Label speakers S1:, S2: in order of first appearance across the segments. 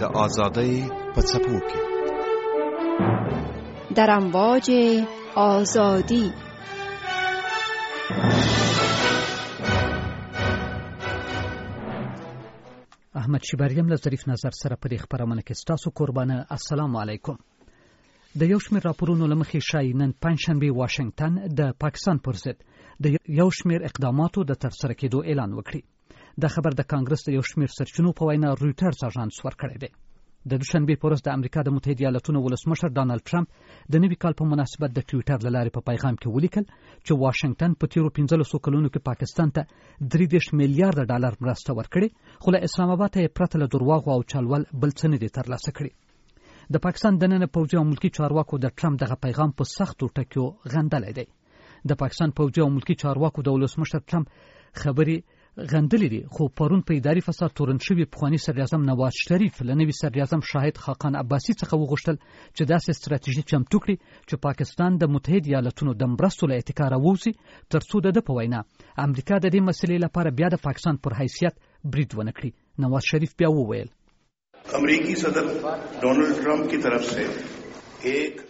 S1: آزادی په څپو کې
S2: در امواج آزادی.
S3: احمد شیباریم له ظریف نظر سره په دې خبرونه کې ستاسو قربانه. السلام علیکم. د یو شمېر راپورونو له مخې ښایي نن پنجشنبه واشنگټن د پاکستان پر ضد د یو شمېر اقداماتو د ترسره کېدو اعلان وکړي. دا خبر د کانګرس د یو شمېر سرچینو په وینا رویټرز اژانس ورکړی دی. د دوشنبه په ورځ د امریکا د متحده ایالاتونو ولسمشر ډانلډ ټرمپ د نوي کال په مناسبت د ټویټر له لارې په پیغام کې ولیکل چې واشنگټن په تیرو 15 کلونو کې پاکستان ته 30 میلیارډ ډالر مرسته ورکړي، خو له اسلام آباد ته پرته له درواغو او چلول بل څه نه دي ترلاسه کړي. د پاکستان دننه پوځي او ملکی چارواکو د ټرمپ دغه پیغام په سختو ټکیو غندلی دی. د پاکستان پوځي او ملکی چارواکو د ولسمشر ټرمپ خبري غندلې دي، خو پرون په اداري فساد تورن شوی پخوانی صدراعظم نواز شریف له نوي صدراعظم شاهد خاقان عباسي څخه وغوښتل چې داسې ستراتیژي چمتو کړي چې پاکستان د متحده ایالاتونو د مرستو له اتکا راووځي، ترڅو د په وینا امریکا د دې مسلې لپاره بیا د پاکستان پر حیثیت برید ونه کړي. نواز شریف بیا وویل
S4: امریکي صدر ډونلډ ټرمپ کی طرف سے ایک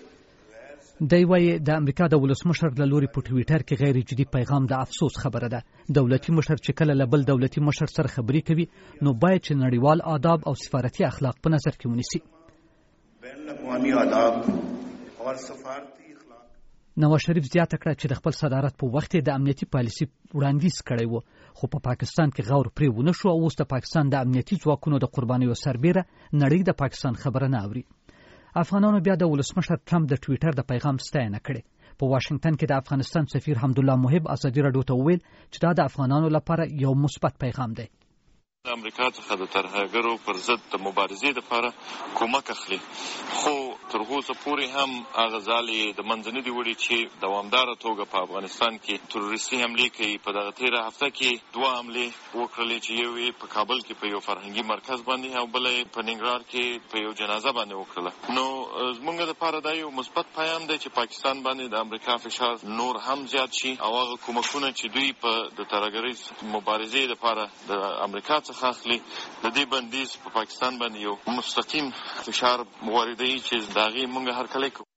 S3: دی وایي د امریکا د ولسمشر له لوري په ټویټر کې غیر جدي پیغام د افسوس خبره ده. دولتي مشر چې کله له بل دولتي مشر سره خبرې کوي نو باید چې نړیوال آداب او سفارتي اخلاق په نظر کې ونیسي.
S4: بین الاقوامي آداب او سفارتي اخلاق.
S3: نواز شریف زیاته کړه چې د خپل صدارت په وخت د امنیتي پالیسي وړاندیز کړی و، خو په پاکستان کې غور پرې ونه شو او اوس د پاکستان د امنیتي ځواکونو د قربانیو سربېره نړۍ د پاکستان خبره نه اوري. افغانانو بیا د ولسمشر ټرمپ د ټویټر د پیغام ستاینه کړې. په واشنگټن کې د افغانستان سفیر حمدالله محب ازادي راډیو ته وویل چې دا د افغانانو لپاره یو مثبت پیغام دی.
S5: د امریکا څخه د ترهګرو پر ضد د مبارزې لپاره کومک اخلي، خو تر اوسه پورې هم هغه ځالې د منځ نه دي وړي چې دوامداره توګه په افغانستان کې تروریستي حملې کوي. په دغه تیره هفته کې 2 حملې وکړلې چې یو یې په کابل کې په یو فرهنګي مرکز باندې او بل یې په ننګرهار کې په یو جنازه باندې وکړله. نو زموږ لپاره دا یو مثبت پیغام دی چې پاکستان باندې د امریکا فشار نور هم زیات شي او هغه کومکونه چې دوی په د ترهګرۍ مبارزې لپاره د امریکا اخلي د دې بندیز په پاکستان باندې یو مستقیم فشار واردوي چې داغي مونږ هر کله کوو.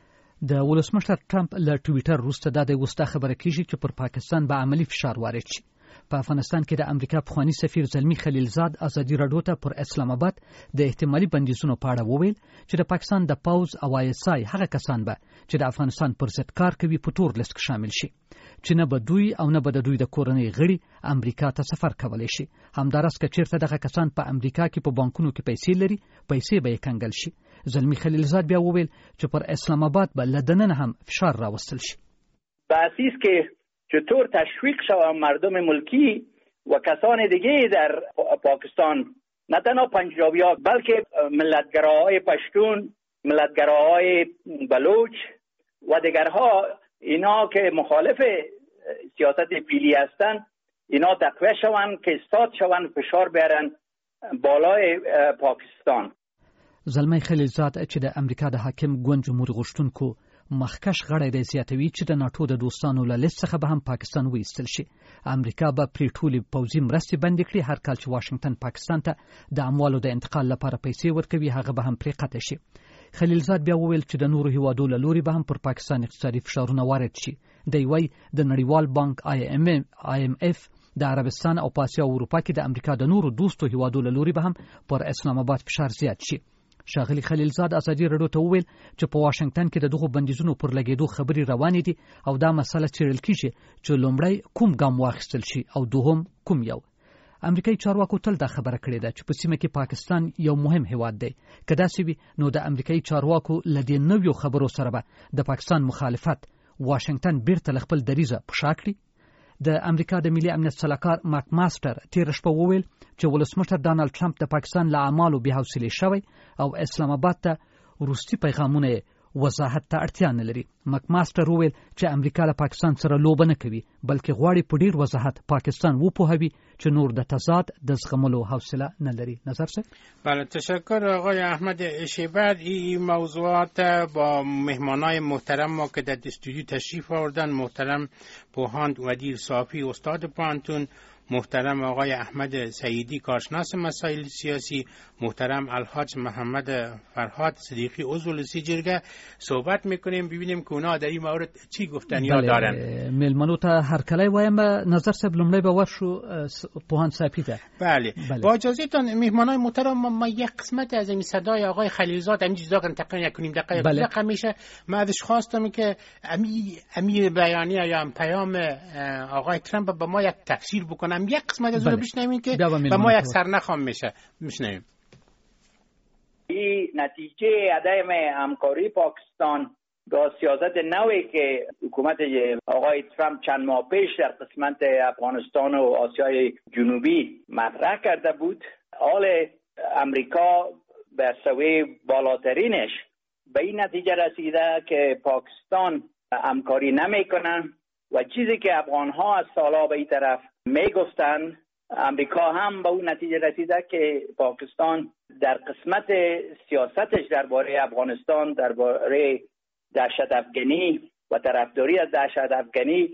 S3: د ولسمشر ټرمپ له ټویټر وروسته دا د وستا خبره کیږي چې پر پاکستان به عملی فشار وارد شي. په افغانستان کې د امریکا پخوانی سفیر زلمی خلیلزاد ازادي راډیو ته پر اسلام آباد د احتمالي بندیزونو په اړه وویل چې د پاکستان د پوز او ISI هغه کسان به چې د افغانستان پر ضد کار کوي په تور لیست کې شامل شي، چې نه به دوی او نه به د دوی د کورنۍ غړي امریکا ته سفر کولی شي. همدارس که چیرته دغه کسان په امریکا کې په بانکونو کې پیسې لري، پیسې به یې کنګل شي. زلمی خلیلزاد بیا وویل چې پر اسلام آباد به له دننه هم فشار راوستل شي.
S6: بحثیست که چطور تشویق شود مردم ملکی و کسان دیگه در پاکستان، نه تنها پنجابی‌ها بلکه ملتگراهای پشتون، ملتگراهای بلوچ و دیگرها، اینا که مخالف سیاست پیلی هستند، اینا تقویه شوند که استاد شوند، فشار بیارن بالای پاکستان.
S3: زلمی خلیلزاد چې د امریکا د حاکم ګوند جمهور غوښتونکو مخکش غړی دی زیاتوي چې د ناتو د دوستانو له لیست څخه به هم پاکستان وایستل شي. امریکا به پرې ټولې پوځي مرستې بندې کړي. هر کال چې واشنگټن پاکستان ته د اموالو د انتقال لپاره پیسې ورکوي هغه به هم پرې قطع شي. خلیلزاد بیا وویل چې د نورو هیوادو له لوري به هم پر پاکستان اقتصادي فشارونه وارد شي. دی وایي د نړیوال بانک IMF د عربستان او په اسیا او اروپا کې د امریکا د نورو دوستو هیوادو له لوري به هم پر اسلام آباد فشار زیات شي. ښاغلي خلیلزاد ازادي راډیو ته وویل چې په واشنگټن کې د دغو بندیزونو پر لګېدو خبرې روانې دي او دا مسله څېړل کیږي چې لومړی کوم ګام واخیستل شي او دوهم کوم یو. امریکایي چارواکو تل دا خبره کړې ده چې په سیمه کې پاکستان یو مهم هیواد دی. که داسې وي نو د امریکایي چارواکو له دې نویو خبرو سره به د پاکستان مخالفت واشنگټن بیرته له خپل دریځه په شا کړي. د امریکا د ملي امنیت سلاکار ماک ماستر تېره شپه وویل چې ولسمشر ډانلډ ټرمپ د پاکستان له اعمالو بې حوصلې شوی او اسلام آباد ته وروستي پیغامونه وضاحت ته اړتیا نه لري. ماک ماستر وویل چې امریکا له پاکستان سره لوبه نه کوي بلکې غواړي په ډیر وضاحت پاکستان وپوهوي چې نور د تضاد د زغملو حوصله نه لري. نظر څه؟
S7: بله، تشکر آقای احمد شیبر. این موضوعات با مهمانای محترم ما که در استودیو تشریف آوردن، محترم پوهاند ودیر صافی استاد پوهنتون، محترم آقای احمد سعیدی کارشناس مسائل سیاسی، محترم الحاج محمد فرهاد صدیقی عضو لسی جرگه صحبت میکنیم، ببینیم که اونا در این مورد چی گفتن یا دارن.
S3: ملمنو ته هر کله وایم نظر صاحب لومړی به ورشو پوهان صاحبی ده.
S7: بله با اجازهتون مهمانای محترم، ما یک قسمت از این صدای آقای خلیلزاد همین چیزا کنم تقریبا 1.5 دقیقه میشه. من ازش خواستم که امی بیانیه یا پیام آقای ترامپ به ما یک تفسیر بکنم، یک قسمت از اون رو بشنویم که به ما یک سرنخام میشه. میشنویم.
S6: این نتیجه عدم همکاری پاکستان با سیاست نوی که حکومت آقای ترامپ چند ماه پیش در قسمت افغانستان و آسیای جنوبی مطرح کرده بود، حال امریکا به سوی بالاترینش به این نتیجه رسیده که پاکستان همکاری نمیکنه و چیزی که افغانها از سالها به این طرف میگفتن، امریکا هم به اون نتیجه رسیده که پاکستان در قسمت سیاستش درباره افغانستان، درباره دهشت افغانی و طرفداری از دهشت افغانی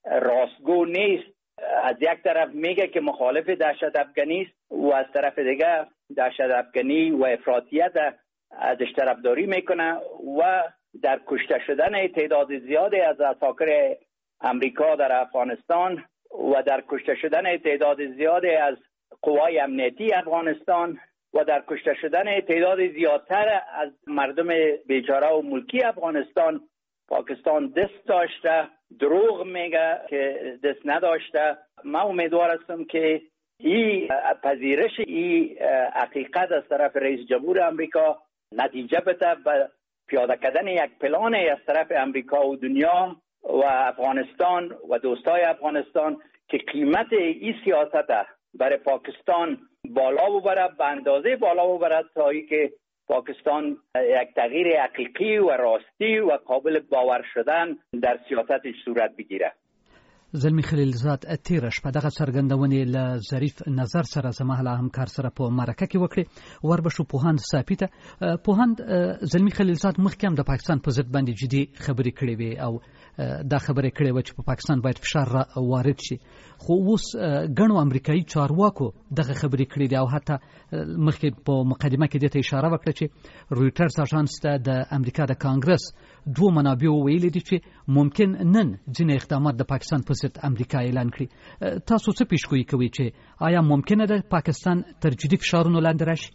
S6: راستگو نیست. از یک طرف میگه که مخالف دهشت افغانی است و از طرف دیگه دهشت افغانی و افراطیت ازش طرفداری میکنه و در کشته شدن تعداد زیادی از عساکر امریکا در افغانستان و در کشته شدن تعداد زیادی از قوای امنیتی افغانستان و در کشته شدن تعداد زیادتر از مردم بیچاره و ملکی افغانستان پاکستان دست داشته. دروغ میگه که دست نداشته. من امیدوار هستم که این پذیرش این حقیقت از طرف رئیس جمهور امریکا نتیجه بده به پیاده کردن یک پلان از طرف امریکا و دنیا و افغانستان و دوستای افغانستان که قیمت این سیاست برای پاکستان بالا ببرد، به اندازه بالا ببرد تا که پاکستان یک تغییر حقیقی و راستی و قابل باور شدن در سیاستش صورت بگیره.
S3: زلمی خلیلزاد تیرش په دغه څرګندونې له ظریف نظر سره زما له همکار سره په مرکه کې وکړې. وربشو پوهاند صافي ته پوهاند زلمی خلیلزاد مخکې هم د پاکستان په ضد باندې جدي خبرې کړې وې او دا خبرې کړې وه چې په پاکستان باید فشار وارد شي، خو اوس ګڼو امریکایي چارواکو دغه خبرې کړې دي او حتی مخکې په مقدمه کې دې ته اشاره وکړه چې رویټرز اژانس ته د امریکا د کانګرس دوه منابعو ویلي دي چې ممکن نن ځینې اقدامات د پاکستان په ضد امریکا اعلان کړي. تاسو څه پیشګویي کوئ چې آیا ممکنه ده پاکستان تر جدي فشارونو لاندې راشي؟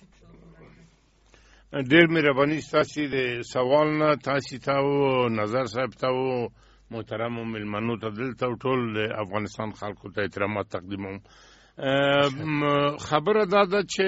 S8: ډېر مهرباني ستاسې د سوال نه تاسې ته و نظر صاحب ته و محترمو مېلمنو ته دلته ټول د افغانستان خلکو ته احترامات تقدیموم. خبره دا ده چې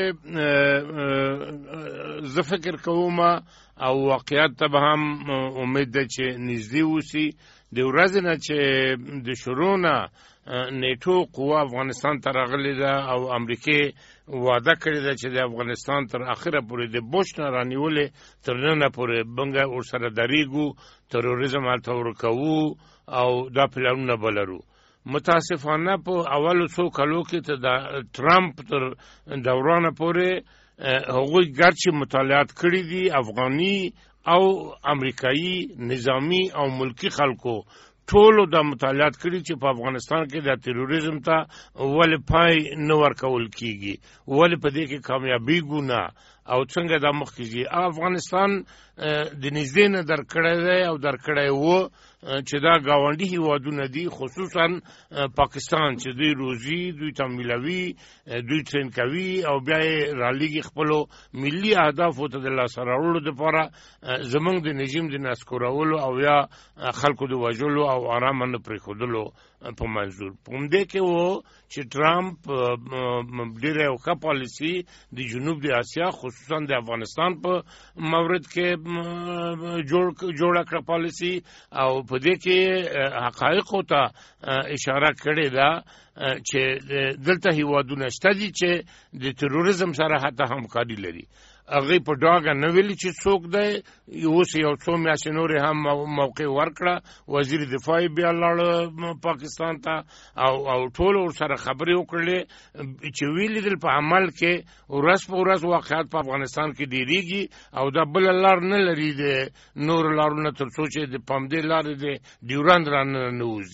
S8: زه فکر کوم او واقعیت ته به هم امید ده چې نږدې اوسي. د ورځې نه چې د شروع نه نیټو قوه افغانستان ته راغلې ده او امریکې وعده کړې ده چې د افغانستان تر اخره پورې د بوش نه رانیولې تر ننه پورې بنګه ورسره درېږو، تروریزم هلته ورکوو او دا پلانونه به لرو. متاسفانه په اولو څو کلو کې ته د ټرمپ تر دورانه پورې هغوی ګرچې مطالعات کړي دي، افغاني او امریکایي نظامی او ملکی خلکو ټولو دا مطالعات کړي چې په افغانستان کې د تروریزم ته ولې پای نه ورکول کیږي، ولې په دې کې کامیابیږو نه او څنګه دا مخکې ځي. افغانستان د نږدې نه درکړی دی او درکړی و چې دا ګاونډي هیوادونه دي، خصوصا پاکستان چې دوی روزي، دوی ته میلوي، دوی ټرین کوي او بیا یې رالیږي خپلو ملي اهدافو ته د لاسته راوړلو دپاره زموږ د نظام د نسکورولو او یا خلکو د وژلو او ارامه نه پرېښودلو په منظور. په همدې کې و چې ټرامپ ډېره یو ښه پالیسي د جنوب د اسیا خصوصا د افغانستان په مورد کې جوړه کړه پالیسي او په دې کې حقایقو ته اشاره کړې ده چې دلته هیوادونه شته دي چې د تروریزم سره حتی همکاري لري. هغه په ډاګه نه ویلي چې څوک دی. اوس یو څو میاشتې نورې هم موقع ورکړه، وزیر دفاع بیا لاړ پاکستان ته او ټولو ورسره خبرې وکړلې چې ویلي دل په عمل کې ورځ په ورځ واقعیت په افغانستان کې ډېرېږي او دا بله لار نه لري د نورو لارونه تر څو چې د پامدې لارې د ډیورند رانه نه وځي.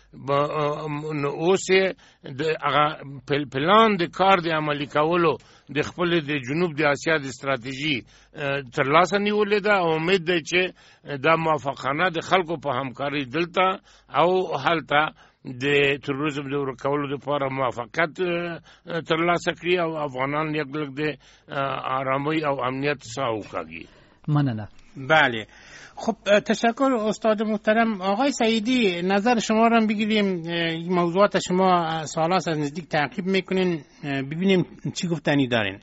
S8: اوس د پلان د کار د عملي کولو د خپل د جنوب د اسیا د استراتیژي ترلاسه نیولې ده او امید ده چې دا موافقانه د خلکو په همکاري دلته او هلته د تروریزم د ورکولو لپاره موافقت ترلاسه کړي او افغانان یک لږ د آرامۍ او امنیت څخه وکاږي.
S3: مننه.
S7: بله خب تشکر استاد محترم. آقای سعیدی نظر شما رو بگیریم، موضوعات شما سال‌هاست از نزدیک تعقیب میکنین، ببینیم چی گفتنی دارین.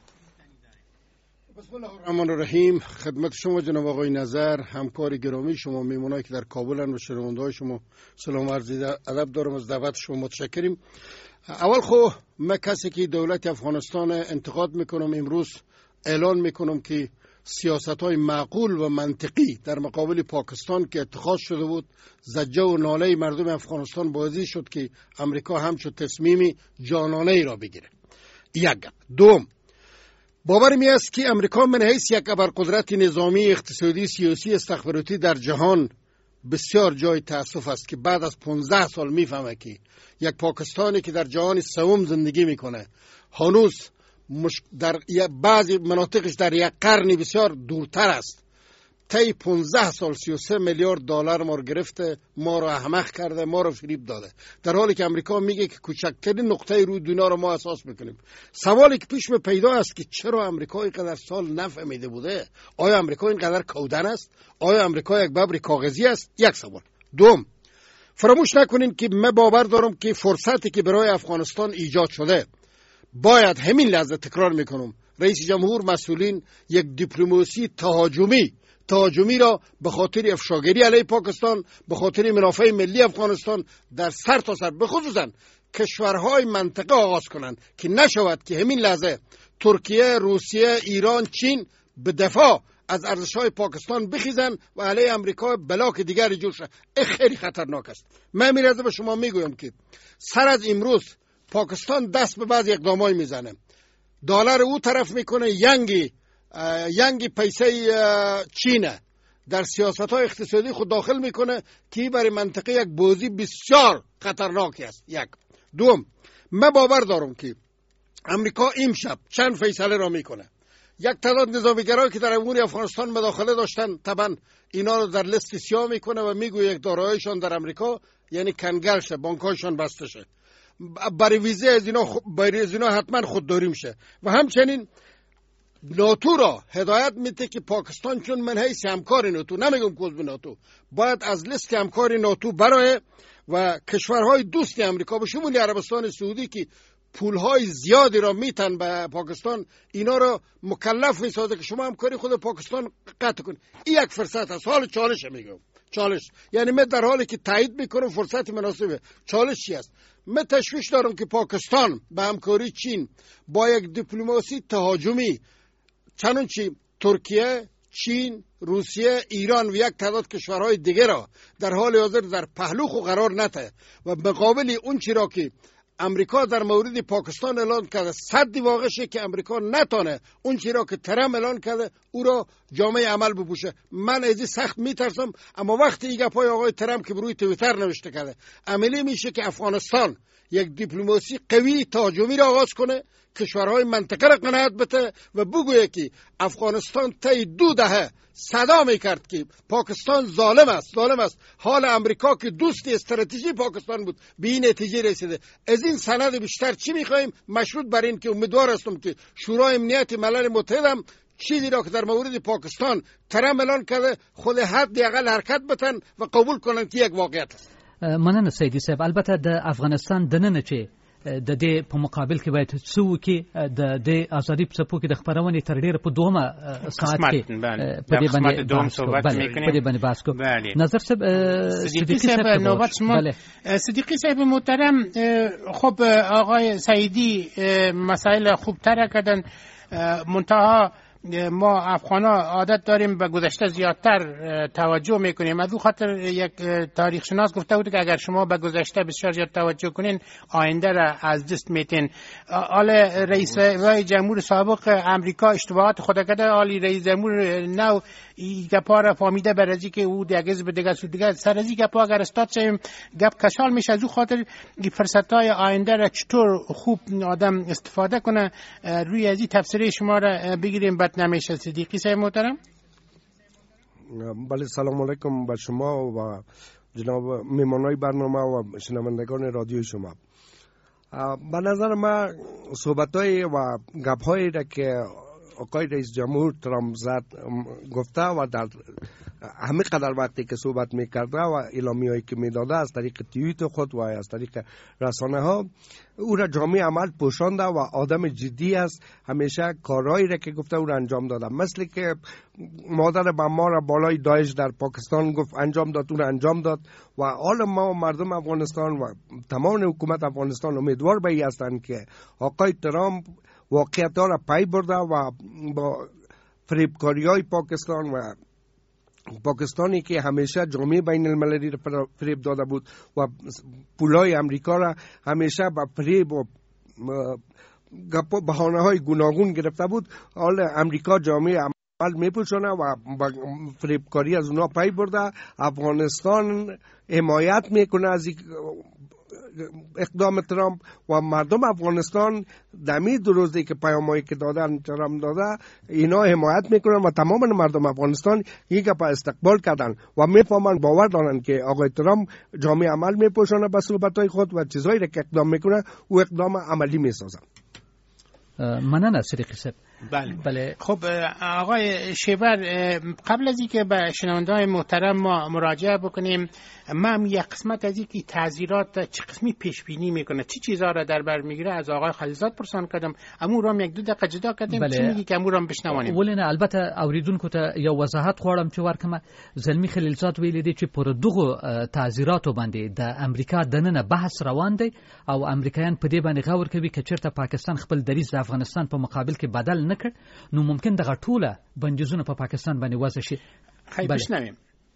S9: بسم الله الرحمن الرحیم. خدمت شما جناب آقای نظر، همکار گرامی شما، میمونایی که در کابلن و شنونده‌های شما سلام عرض ادب دارم، از دعوت شما متشکریم. اول خو من کسی که دولت افغانستان انتقاد میکنم، امروز اعلان میکنم که سیاست‌های معقول و منطقی در مقابل پاکستان که اتخاذ شده بود، زجه و ناله مردم افغانستان باعث شد که امریکا همچون تصمیمی جانانه ای را بگیره. یک. دوم، باور می است که امریکا من حیث یک ابرقدرت نظامی، اقتصادی، سیاسی، استخباراتی در جهان بسیار جای تأسف است که بعد از 15 سال میفهمه که یک پاکستانی که در جهان سوم زندگی میکنه هنوز در بعضی مناطقش در یک قرن بسیار دورتر است. طی 15 سال 33 میلیارد دلار ما رو گرفته، ما رو احمق کرده، ما رو فریب داده، در حالی که امریکا میگه که کوچکترین نقطه روی دنیا رو ما اساس میکنیم. سوالی که پیش پیدا است که چرا امریکا اینقدر سال نفهمیده بوده؟ آیا امریکا اینقدر کودن است؟ آیا امریکا یک ببر کاغذی است؟ یک سوال. دوم، فراموش نکنین که من باور دارم که فرصتی که برای افغانستان ایجاد شده باید همین لحظه، تکرار میکنم، رئیس جمهور، مسئولین یک دیپلماسی تهاجمی را به خاطر افشاگری علیه پاکستان، به خاطر منافع ملی افغانستان در سر تا سر، به خصوصا کشورهای منطقه آغاز کنند که نشود که همین لحظه ترکیه، روسیه، ایران، چین به دفاع از ارزش‌های پاکستان بخیزن و علیه امریکا بلاک دیگری جور شد. این خیلی خطرناک است. من میرزه به شما میگویم که سر از امروز پاکستان دست به بعض اقدامای میزنه، دلار او طرف میکنه، ینگی پیسه چینه در سیاست‌های اقتصادی خود داخل میکنه که برای منطقه یک بازی بسیار خطرناکی است. یک. دوم، من باور دارم که امریکا امشب چند فیصله را میکنه. یک تعداد نظامیگرایی که در امور افغانستان مداخله داشتن، طبعا اینا رو در لیست سیاه میکنه و میگوید یک داراییشان در امریکا یعنی کنگل شه، بانک‌هایشان بسته شه، برای ویزه از اینا حتما خودداری میشه. و همچنین ناتو را هدایت میده که پاکستان چون من حیث همکار ناتو، نمیگم که عضو ناتو، باید از لیست همکار ناتو برای و کشورهای دوست امریکا به شمول عربستان سعودی که پولهای زیادی را میتن به پاکستان، اینا را مکلف میسازه که شما همکاری خود پاکستان قطع کن. این یک فرصت است. حال چالش میگم، چالش یعنی من در حالی که تایید میکنم فرصت مناسبه. چالش چی است؟ من تشویش دارم که پاکستان به همکاری چین با یک دیپلماسی تهاجمی چنانچه ترکیه، چین، روسیه، ایران و یک تعداد کشورهای دیگر را در حال حاضر در پهلو خو قرار نده و مقابل اون چی را که امریکا در مورد پاکستان اعلان کرده صد واقع شه که امریکا نتانه اون چی را که ترامپ اعلان کرده او را جامعه عمل بپوشه. من از این سخت میترسم، اما وقتی این گپای آقای ترامپ که بروی توییتر نوشته کرده عملی میشه که افغانستان یک دیپلماسی قوی تهاجمی را آغاز کنه، کشورهای منطقه را قناعت بده و بگویه که افغانستان طی 2 دهه صدا میکرد که پاکستان ظالم است. حال امریکا که دوست استراتژی پاکستان بود به این نتیجه رسیده. از این سند بیشتر چی میخوایم؟ مشروط بر این که امیدوار هستم که شورای امنیت ملل متحد هم چیزی را که در مورد پاکستان ترامپ اعلان کرده خود حداقل حرکت بتن و قبول کنن که یک واقعیت است.
S3: مننه سیدی صاحب. البته د افغانستان دننه چې د دې په مقابل کې باید څو کې د ازادي په څپو کې د خبرونې تر ډیره په دومه ساعت کې په دې باندې بحث کوو. نظر صاحب صدیقی صاحب نوبت شما.
S7: صدیقی صاحب محترم، خب آقای سعیدی مسائل خوب تر کردن، منتها ما افغانا عادت داریم به گذشته زیادتر توجه میکنیم. از اون خاطر یک تاریخ شناس گفته بود که اگر شما به گذشته بسیار زیاد توجه کنین آینده را از دست میتین. آل رئیس جمهور سابق امریکا اشتباهات خود کرده، آلی رئیس جمهور نو گپا را فهمیده برازی که او دیگه به دیگه سود دیگه سرازی گپا اگر استاد شیم گپ کشال میشه. از اون خاطر فرصت‌های آینده را چطور خوب آدم استفاده کنه روی ازی تفسیر شما را بگیریم. بد نمیشه. صدیقی صاحب محترم.
S10: بله، سلام علیکم به شما و جناب میمانای برنامه و شنوندگان رادیو شما. به نظر من صحبت‌های و گپ‌هایی را که آقای رئیس جمهور ترامپ زد گفته و در همه قدر وقتی که صحبت میکرده و اعلامیه‌ای که میداده از طریق توییت خود و از طریق رسانه ها او را جامعه عمل پوشانده و آدم جدی است. همیشه کارهایی را که گفته او را انجام داده، مثل که مادر بما را بالای داعش در پاکستان گفت انجام داد، او را انجام داد. و حال ما مردم افغانستان و تمام حکومت افغانستان امیدوار به این هستند که آقای ترامپ واقعیت‌ها را پی برده و با فریبکاری‌های پاکستان و پاکستانی که همیشه جامعه بین المللی را فریب داده بود و پولای امریکا را همیشه با فریب و بهانه‌های گوناگون گرفته بود، حال امریکا جامعه عمل میپوشونه و با فریبکاری از اونا پی برده. افغانستان حمایت میکنه از اقدام ترامپ و مردم افغانستان دمی روزی که پیامایی که دادن ترامپ داده اینا حمایت میکنن و تمام مردم افغانستان یک پا استقبال کردن و میفهمن، باور دارن که آقای ترامپ جامعه عمل میپوشونه به صحبت‌های خود و چیزایی را که اقدام میکنه او اقدام عملی میسازه.
S3: مننه صدیقی صاحب.
S7: بله. خب آقای شیبر، قبل از اینکه به شنونده‌های محترم ما مراجعه بکنیم، من یک قسمت از اینکه تعزیرات چه قسمی پیش بینی میکنه، چه چیزا را در بر میگیره از آقای خلیزاد پرسان کردم. امو را یک دو دقیقه جدا کردیم. چی میگی که امو را بشنوانیم؟
S3: ولنه البته اوریدونکو ته یو وضاحت غواړم چې ورکمه. زلمی خلیلزاد ویل دي چې پر دغه تعزیراتو باندې د امریکا دننه بحث روان دی او امریکایان په دې باندې غور کوي چې چیرته پاکستان خپل دریځ د افغانستان په مقابل کې بدل نکړ نو ممکن دغه ټوله بندیزونه په پاکستان باندې وضع شي.
S7: بشنویم.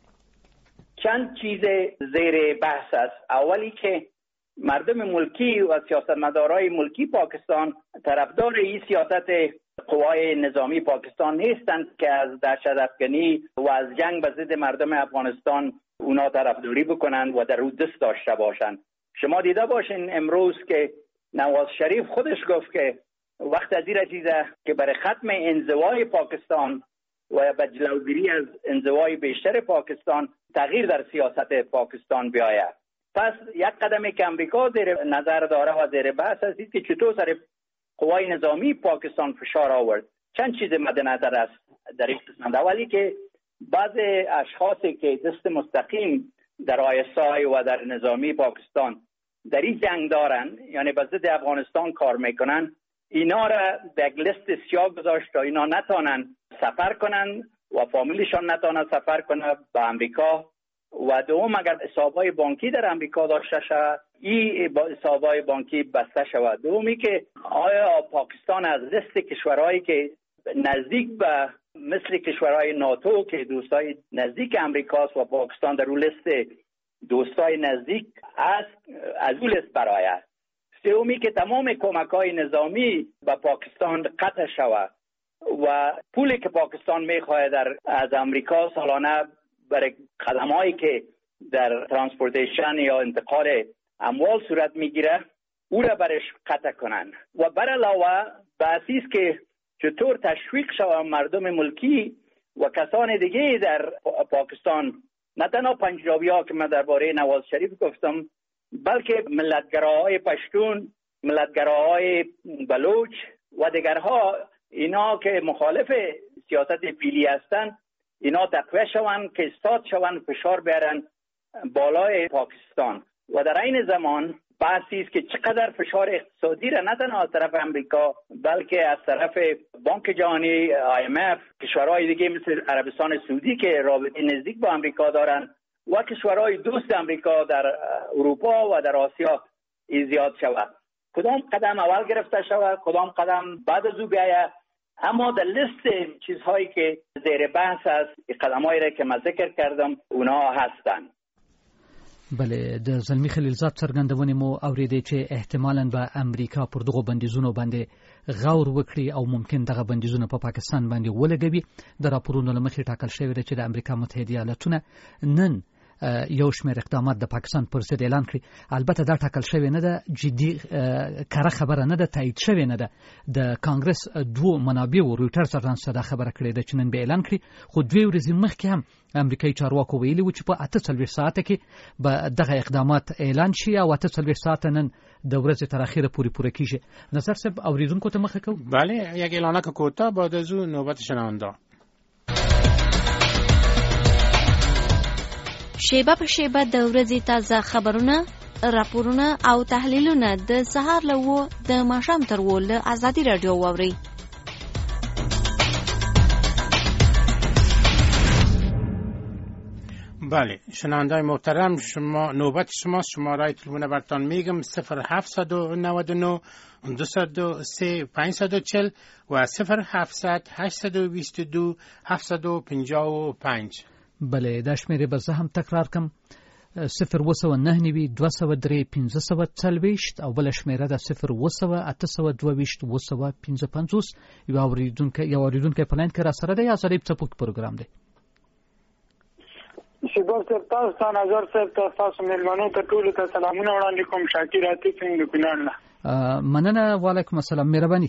S6: چند چیز زیر بحث است. اولی که مردم ملکی و سیاستمدارای ملکی پاکستان طرفدار این سیاست قوای نظامی پاکستان نیستند که از دهشت افکنی و از جنگ به ضد مردم افغانستان اونا طرفداری بکنند و در رو دست داشته باشند. شما دیده باشین امروز که نواز شریف خودش گفت که وقت از این چیزه که برای ختم انزوای پاکستان و به جلوگیری از انزوای بیشتر پاکستان تغییر در سیاست پاکستان بیاید. پس یک قدمی که امریکا زیر نظر داره و زیر بحث است که چطور سر قوای نظامی پاکستان فشار آورد. چند چیز مد نظر است در این قسمت. اولی که بعض اشخاصی که دست مستقیم در ISI و در نظامی پاکستان در این جنگ دارن، یعنی به ضد افغانستان کار میکنن، اینا را به یک لیست سیاه گذاشت تا اینا نتانن سفر کنن و فامیلشان نتانن سفر کنن به امریکا. و دوم اگر حسابهای بانکی در امریکا داشته شود این حسابهای بانکی بسته شود. دومی که آیا پاکستان از لیست کشورهایی که نزدیک به مثل کشورهای ناتو که دوستای نزدیک امریکاست و پاکستان در اون لیست دوستای نزدیک است از اون لیست برآید. سومی که تمام کمک‌های نظامی به پاکستان قطع شود و پولی که پاکستان می‌خواهد از امریکا سالانه برای خدماتی که در ترانسپورتیشن یا انتقال اموال صورت میگیره او را برش قطع کنن. و بر علاوه بحثی است که چطور تشویق شود مردم ملکی و کسان دیگه در پاکستان، نه تنها پنجابی‌ها که من درباره نواز شریف گفتم، بلکه ملتگراهای پشتون، ملتگراهای بلوچ و دیگرها، اینا که مخالف سیاست فعلی هستند، اینا تقویه شوند که استاد شوند، فشار بیارن بالای پاکستان. و در این زمان بحثی است که چقدر فشار اقتصادی را نه تنها از طرف امریکا بلکه از طرف بانک جهانی، IMF، کشورهای دیگه مثل عربستان سعودی که رابطه نزدیک با امریکا دارن و کشورهای دوست امریکا در اروپا و در آسیا زیاد شود. کدام قدم اول گرفته شود، کدام قدم بعد از او بیاید، اما در لیست چیزهایی که زیر بحث است، قدمایی را که من ذکر کردم اونا هستن.
S3: بله، د زلمی خلیلزاد څرګندونې مو اورېدې چې احتمالاً به امریکا پر دغو بندیزونو باندې غور وکړي او ممکن دغه بندیزونه په پاکستان باندې ولګوي. د راپورونو له مخې ټاکل شوی دی چې د امریکا متحده ایالتونه نن یو شمېر اقدامات د پاکستان پر ضد اعلان کړي. البته دا ټاکل شوی نه ده، جدي کره خبره نه ده، تایید شوی نه ده. د کانګرس دوه منابعو رویټرز اژانس دا خبره کړې ده چې نن به اعلان کړي، خو 2 ورځې مخکې هم امریکایي چارواکو ویلي و چې په 48 ساعته کې به دغه اقدامات اعلان شي او 48 ساعته نن د ورځې تر اخره پوره کیږي. نظر صاحب اوریدونکو ته مخه کو.
S7: بله، یک اعلانک کوتاه بعد از اون نوبت شنونده.
S11: شیبه په شیبه د ورځې تازه خبرونه، راپورونه او تحلیلونه د سهار له 9 د ماښام تر 10 له آزادی رادیو واورئ.
S7: بله شنوندای محترم، شما نوبت شماست. شماره تلفن براتون میگم 0799 203 540 و 0700 822 755.
S3: بله، دا شمیرې به زه هم تکرار کم، 089 203 540 او بل شمیره ده 080 822 یو اوریدونکو په لاین کې را سره ده. یا سره په څپوک پروګرام دی.
S12: شیبا صاحب تاسو ته نظر صاحب تاسو مېلمنو ته ټولو ته سلامونه وړاندې کوم. شاکر عاطف د کونړ نه.
S3: مننه. وعلیکم السلام. مهرباني.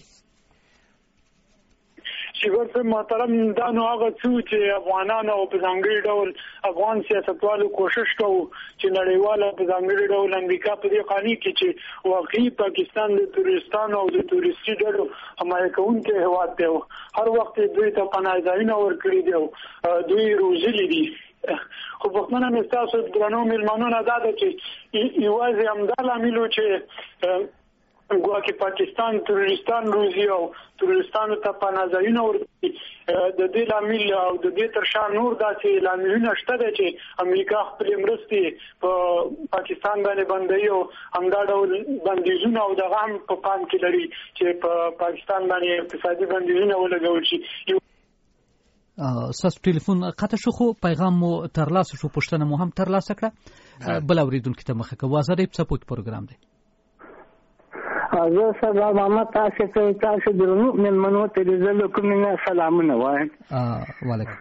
S12: شیبا صاحب محترم، دا نو هغه څو چې افغانان او په ځانګړي ډول افغان سیاستوالو کوشش کوو چې نړیواله په ځانګړي ډول امریکا په دې قانون کې چې واقعي پاکستان د تورستانو او د تورستي ډلو حمایه کوونکی هېواد دی، هر وخت دوی ته پناه ځایونه ورکړي دي او دوی روزلي دي. خو پښتنه مې تاسو درنو مېلمنو نه دا ده چې یوازې همدا لامل و چې ګواکې پاکستان تورستان روزي او تورستانو ته پناه ځایونه ورکړي. د دې لامل او د دې تر شا نور داسې لاملونه شته دی چې امریکا خپلې مرستې په پاکستان باندې بندوي او همدا ډول بندیزونه او دغه هم په پام کې لري چې په پاکستان باندې اقتصادي بندیزونه ولګول شي.
S3: ساس ټلیفون قطع شو، خو پیغام مو ترلاسه شو، پوښتنه مو هم ترلاسه کړه. بل اوریدونکو ته مخه کوو. آزادۍ په سپوږ پروګرام دی.
S13: زه سبا ماما تاسو ته درنو مېلمنو ته د زلو کومه سلامونه وایم.
S3: وعلیکم.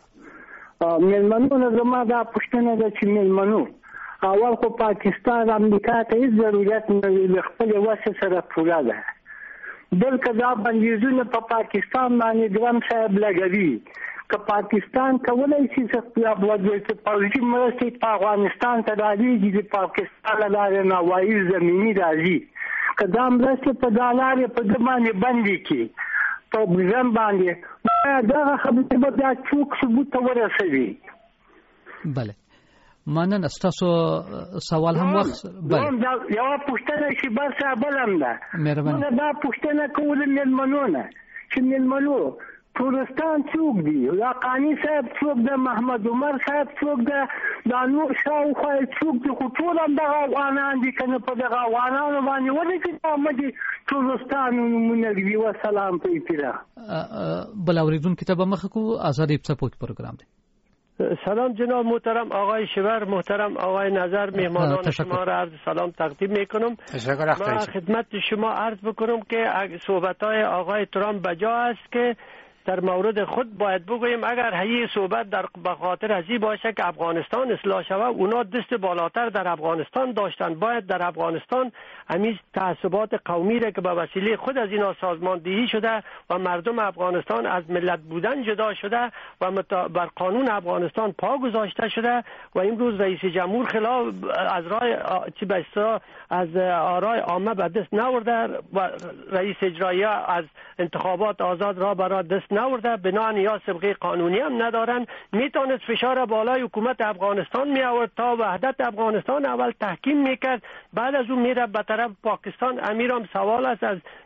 S13: مېلمنو زما دا پوښتنه ده چې مېلمنو اول خو پاکستان امریکا ته هیڅ ضرورت نه لري، خپل وسه سره پوره ده. بلکې دا بندیزونه په پاکستان باندې ګرام صاحب لګوي. که پاکستان کولای شي چې پوځي مرستې په افغانستان ته راځي، د پاکستان له لارې نوایي زمینی راځي، که دا مرستې په دالارې په باندې بندي کی په ځم باندې دا خبره به دا څوک ثبوت ورسوي.
S3: بله، مننه. ستاسو سوال هم وخت.
S13: بله، یو پوښتنه چې بس بلم ده.
S3: مهرباني.
S13: دا پوښتنه کول مېلمنو نه چې مېلمنو تورستان څوک دی؟ لاقانی صاحب څوک ده؟ محمد عمر صاحب څوک ده؟ دا نور شاوخوا څوک دي؟ خو ټول همدغه افغانان دي که نه؟ په دغه افغانانو باندې ولې چې محمد تورستان نومونه وي. وسلام په اطلاع.
S3: بل اوریدونکو ته به مخه کوو. آزادۍ په سپوږ پروګرام دی.
S14: سلام جناب محترم آقای شور، محترم آقای نظر، مهمانان شما را عرض سلام تقدیم میکنم.
S7: من
S14: خدمت شما عرض بکنم که صحبت‌های آقای ترامپ بجا است که در مورد خود باید بگوییم اگر هیچ صحبت در بخاطر ازی باشه که افغانستان اصلاح شود، اونا دست بالاتر در افغانستان داشتن. باید در افغانستان همین تعصبات قومی را که به وسیله خود از اینا سازماندهی شده و مردم افغانستان از ملت بودن جدا شده و بر قانون افغانستان پا گذاشته شده و امروز رئیس جمهور خلاف از راه از آرای عامه به دست نورده و رئیس اجرایی از انتخابات آزاد را برای دست نورده، بنابراین یا سابقه قانونی هم ندارن. میتونست فشار بالای حکومت افغانستان می آورد تا وحدت افغانستان اول تحکیم میکرد، بعد از اون میره به طرف پاکستان. امیرم سوال است از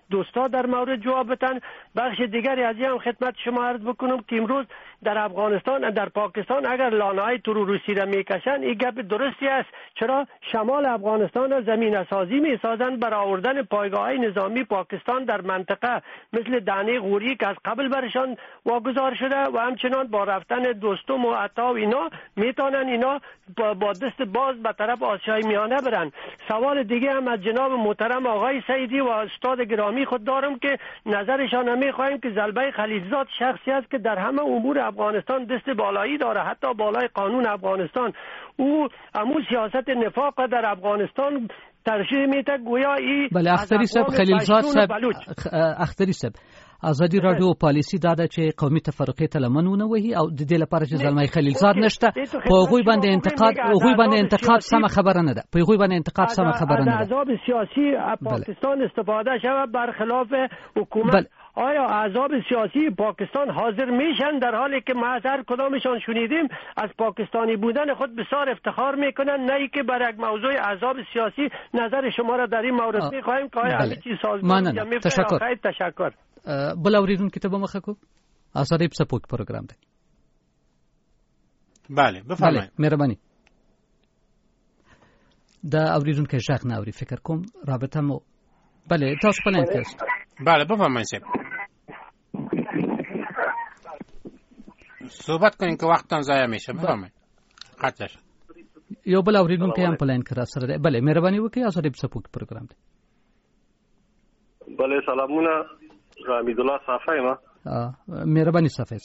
S14: دوستا در مورد جواب بدن. بخش دیگری از هم خدمت شما عرض بکنم که امروز در افغانستان در پاکستان اگر لانه‌های تروریستی را میکشن این گپ درستی است. چرا شمال افغانستان را زمین سازی میسازند برای آوردن پایگاه‌های نظامی پاکستان در منطقه مثل دانه غوری که از قبل برشان واگذار شده و همچنان با رفتن دوستم و عطا و اینا میتونن اینا با دست باز به طرف آسیای میانه برن. سوال دیگه هم از جناب محترم آقای سعیدی و استاد گرامی خود دارم که نظرشان هم میخوایم که زلبه خلیلزاد شخصی است که در همه امور افغانستان دست بالایی داره، حتی بالای قانون افغانستان. او امو سیاست نفاق در افغانستان ترشیح میته گویا ای
S3: بله اختری صاحب خلیلزاد صاحب اختری صاحب ازادي رادیو پالیسی داده چې قومي تفرقه تلمنونه وهي او د دې لپاره چې زلمای خلیلزاد نشته په غوي باندې انتقاد سم خبره نه ده، په غوي باندې انتقاد سم خبره نه ده.
S14: احزاب سیاسی پاکستان استفاده شود برخلاف حکومت. آیا احزاب سیاسی پاکستان حاضر میشن در حالی که ما از هر کدامشان شنیدیم از پاکستانی بودن خود بسیار افتخار میکنن، نه ای که بر یک موضوع احزاب سیاسی نظر شما را در این مورد میخوایم که آیا همه چیز سازمان جمعی تشکر.
S3: بل اوریدونکو ته به مخه کو آزادی سپوک پروګرام دی.
S15: بله بفرمایئ.
S3: مهرباني. دا اوریدونکو ژغ نه اوري فکر کوم رابطه مو. بله تاسو په لاین کې یاست.
S15: بله بفرمایئ صاحب. صحبت کنین که وقتتان ضایع میشه. بفرمایئ. قطع شد.
S3: یو بل اوریدونکو هم په لاین کې را سره دی. بله مهرباني وکړئ آزادی سپوک پروګرام دی.
S16: بله سلامونه. حمید الله صافی ما
S3: مهرباني صافی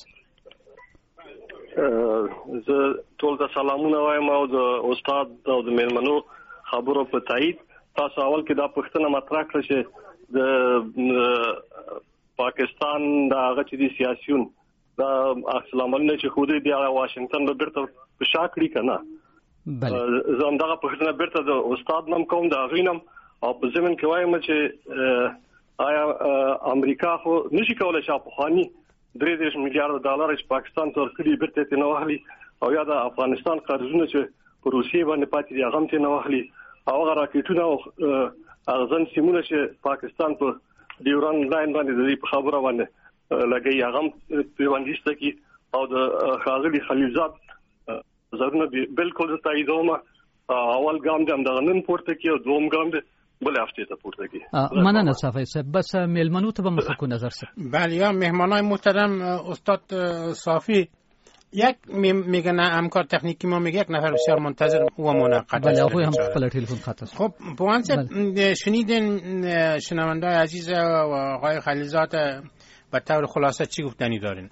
S16: زه ټول ته سلامونه وایم او د استاد او د میلمنو خبرو په تایید. تاسو اول کې دا پوښتنه مطرح کړه چې د پاکستان د هغه چې د سیاسيون دا اسلام الله چې خو دې د واشنگټن له بیرته په شاکړي کنه. زه هم دا پوښتنه بیرته د استاد نوم کوم دا غینم او په زمين کې وایم چې آیا امریکا خو نشي کولای چې په خواني 3 میلیارډ ډالر چې پاکستان تر کلی بیرته ته نوهلي او یا د افغانستان قرضونه چې په روسیې باندې پاتې دي هغه ته نوهلي او هغه راکټونه او اغزن سیمونه چې پاکستان په ډیوران لاین باندې د خبره باندې لګي هغه پیوندیسته کی او د خاغلی خلیلزاد زرونه بالکل تاییدوم اول ګام د نن پورته کی او دوم ګام د بله هفته ته پورته کی.
S3: مننه صافی صاحب. بس میلمنو ته به مخه کو نظر صاحب.
S7: بله یا مهمانای محترم استاد صافی یک میگن همکار تکنیکی ما میگه یک نفر بسیار منتظر و منعقد.
S3: بله آقای هم خپل تلفن خط است.
S7: خب پوان صاحب شنیدین شنوندای عزیز و آقای خلیلزاد به طور خلاصه چی گفتنی دارین؟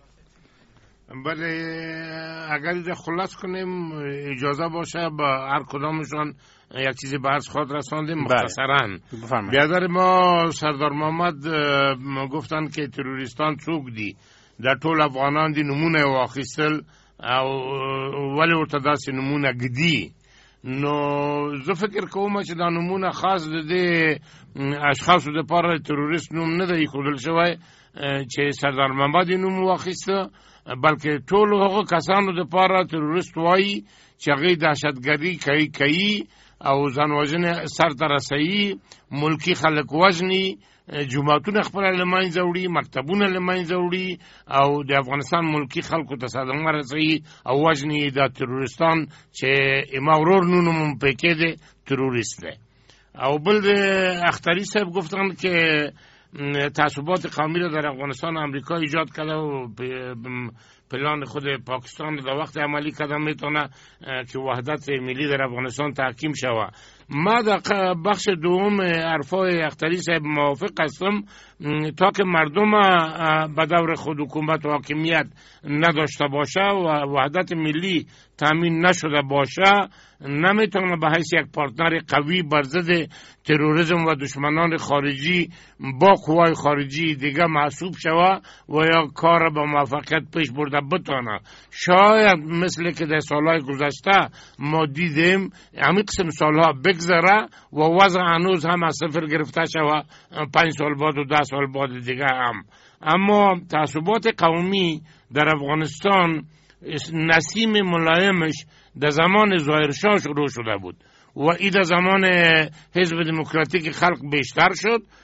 S8: بله اگر خلاص کنیم اجازه باشه با هر کدامشان یک چیزی به عرض خود رساندیم مختصراً. بیادر ما سردار محمد گفتن که تروریستان څوک دي در ټول افغانان دي نمونه واخیستل او ولی ورته داسې نمونه ګدي. نو زه فکر کوم چې دا نمونه خاص د دې اشخاصو لپاره تروریست نوم نه دی ایښودل شوی چې سردار محمد نوم واخیسته، بلکې ټول هغه کسانو لپاره تروریست وایي چې هغوی دهشتګردي کوي او ځان وژنې سرته رسوي، ملکي خلک وژني، جوماتونه خپله له منځه وړي، مکتبونه له منځه وړي او د افغانستان ملکي خلکو ته صدمه رسوي او وژني. دا تروریستان چې اما ورور نوم پکې دی تروریست دی. او بل د اختری صاحب گفتن که تعصبات قومی را در افغانستان امریکا ایجاد کرده و پلان خود پاکستان در وقت عملی کرده میتونه که وحدت ملی در افغانستان تحکیم شود. ما در بخش دوم حرفای اختری صاحب موافق هستم تا که مردم به دور خود حکومت و حاکمیت نداشته باشه و وحدت ملی تامین نشده باشه نمیتونه به حیث یک پارتنر قوی بر ضد تروریسم و دشمنان خارجی با قوای خارجی دیگه محسوب شود و یا کار به موفقیت پیش برده بتونه. شاید مثل که در سالهای گذشته ما دیدیم همین قسم سالها بگذره و وضع هنوز هم از صفر گرفته شود 5 سال بعد و 10 سال بعد دیگه هم. اما تعصبات قومی در افغانستان نسیم ملایمش در زمان ظاهرشاه شروع شده بود و این در زمان حزب دموکراتیک خلق بیشتر شد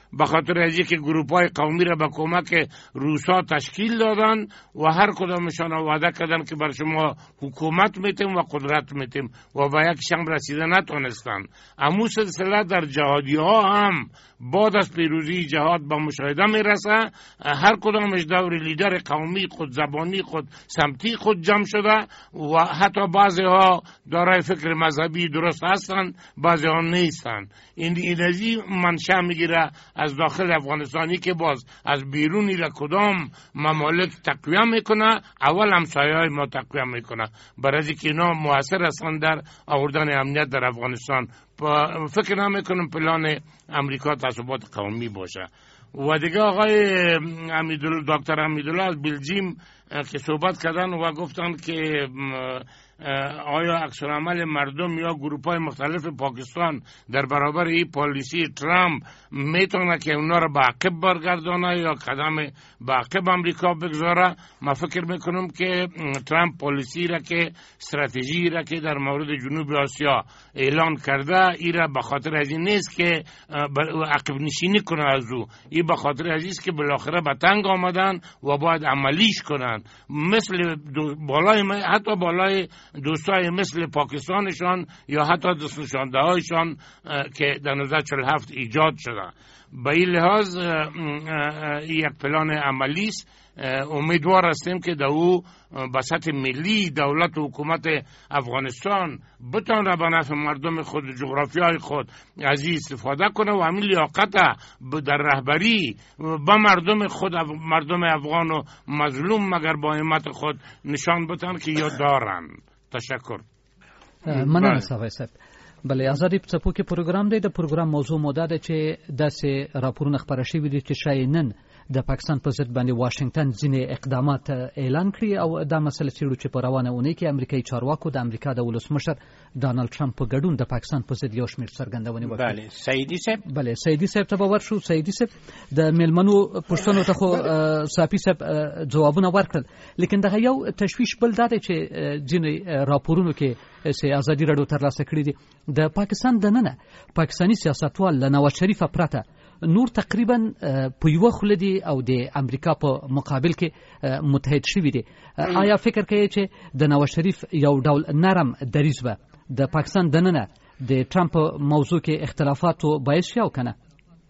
S8: به خاطر از اینکه گروه‌های قومی را به کمک روسا تشکیل دادن و هر کدامشان وعده کردن که بر شما حکومت میتیم و قدرت میتیم و به یک شم رسیده نتونستن. امو سلسله در جهادی ها هم بعد از پیروزی جهاد به مشاهده میرسه. هر کدامش دور لیدر قومی خود زبانی خود سمتی خود جمع شده و حتی بعضی ها دارای فکر مذهبی درست هستند، بعضی ها نیستند. این ازی منشأ میگیره از داخل افغانستانی که باز از بیرونی را کدام ممالک تقویه میکنه، اول همسایه‌های ما تقویه میکنه برای که اینا مؤثر هستند در آوردن امنیت در افغانستان. فکر نمیکنم پلان امریکا تعصبات قومی باشه. و دیگه آقای دکتر حمیدالله از بلژیم که صحبت کردن و گفتن که آیا عکس‌العمل مردم یا گروه‌های مختلف پاکستان در برابر این پالیسی ترامپ میتونه که اونا رو به عقب برگردانه یا قدم به عقب امریکا بگذاره؟ من فکر میکنم که ترامپ پالیسی را که استراتژی را که در مورد جنوب آسیا اعلان کرده این را به خاطر از این نیست که عقب نشینی کنه از او، این به خاطر از این است که بالاخره به تنگ آمدن و باید عملیش کنن. مثل بالای حتی بالای دوستای مثل پاکستانشان یا حتی دستنشانده هایشان که در 1947 ایجاد شده. به این لحاظ یک پلان عملی است. امیدوار هستیم که در او به سطح ملی دولت و حکومت افغانستان بتونه به نفع مردم خود جغرافیای خود از این استفاده کنه و همین لیاقت در رهبری به مردم خود، مردم افغان و مظلوم مگر با همت خود نشان بدن که یا دارن. تشکر.
S3: مننه ساوی صاحب. بله، ازادي په څپو کې پروګرام دی. د پروګرام موضوع مو ده چې داسې راپورونه خپاره شوي دي چې شاید نن د پاکستان په ضد باندې واشنگټن ځینې اقدامات اعلان کړي او دا مسله څیړو چې په روانه اونۍ کې امریکایي چارواکو د امریکا د ولسمشر ډانلډ ټرمپ په ګډون د پاکستان په ضد یو شمېر څرګندونې وکړې.
S15: بله سعیدي صاحب.
S3: بله سعیدي صاحب ته به ورشو. سعیدي صاحب د میلمنو پوښتنو ته خو صافي صاحب ځوابونه ورکړل، لیکن دغه یو تشویش بل دا دی چې ځینې راپورونو کې سي ازادي رادیو ترلاسه کړی دي د پاکستان دننه پاکستانی سیاستوال له نواز شریف پرته نور تقریبا په یو خل دي او د امریکا په مقابل کې متحد شوي دي. آیا فکر کوي چې د نواز شریف یو ډول نرم دریځ به د پاکستان دننه د ترامپ موضوع کې اختلافاتو باعث شي او کنه؟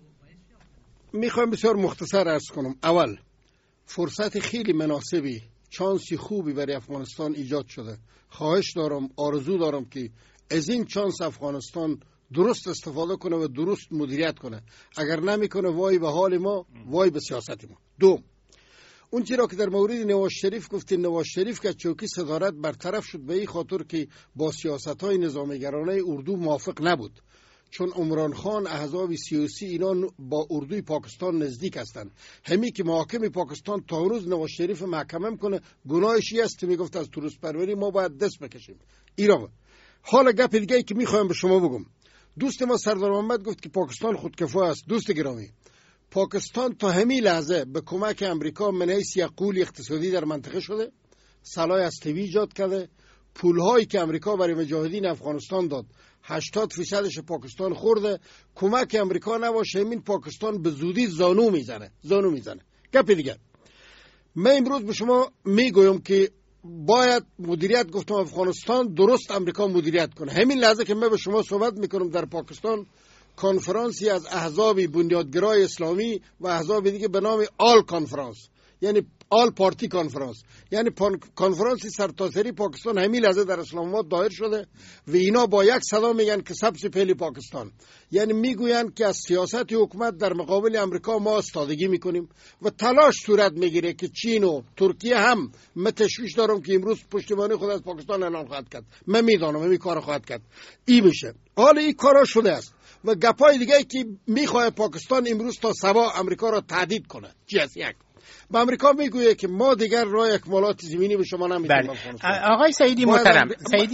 S9: میخوایم بسیار مختصر عرض کنم. اول فرصت خیلی مناسبی، چانسی خوبی برای افغانستان ایجاد شده. خواهش دارم، آرزو دارم که از این چانس افغانستان درست استفاده کنه و درست مدیریت کنه. اگر نمیکنه وای به حال ما، وای به سیاست ما. دوم، اون چیزی که در مورد نواز شریف گفتین، نواز شریف که چوکی صدارت برطرف شد به این خاطر که با سیاست‌های نظامیگرانه اردو موافق نبود، چون عمران خان احزاب سیاسی اینا با اردوی پاکستان نزدیک هستند. همین که محاکم پاکستان تا روز نواز شریف محکمه کنه گناهش است، میگفت از توریست پروری ما باید دست بکشیم. ایران حالا گپ دیگه که میخوایم به شما بگم، دوست ما سردار محمد گفت که پاکستان خودکفا است. دوست گرامی، پاکستان تا همین لحظه به کمک امریکا من حیث یک غول اقتصادی در منطقه شده، سلاح هسته‌ای ایجاد کرده. پولهایی که امریکا برای مجاهدین افغانستان داد 80% پاکستان خورده. کمک امریکا نباشه همین پاکستان به زودی زانو میزنه. گپ دیگه، من امروز به شما میگویم که باید مدیریت، گفتم افغانستان درست امریکا مدیریت کنه. همین لحظه که من به شما صحبت میکنم در پاکستان کنفرانسی از احزاب بنیادگرای اسلامی و احزاب دیگه به نام آل کانفرانس، یعنی آل پارتی کانفرانس، یعنی کنفرانسی سرتاسری پاکستان همین لحظه در اسلام آباد دایر شده و اینا با یک صدا میگن که سبز پهلی پاکستان، یعنی میگویند که از سیاست حکومت در مقابل امریکا ما استادگی میکنیم و تلاش صورت میگیره که چین و ترکیه هم، من تشویش دارم که امروز پشتیبانی خود از پاکستان اعلان خواهد کرد. من میدانم این کار خواهد کرد. این میشه حالا این کارا شده است و گپای دیگه که میخواد پاکستان امروز تا صبح امریکا را تهدید کنه. چی است؟ یک با امریکا میگویه که ما دیگر راه اکمالات زمینی به شما نمیدیم.
S7: آقای سعیدی محترم،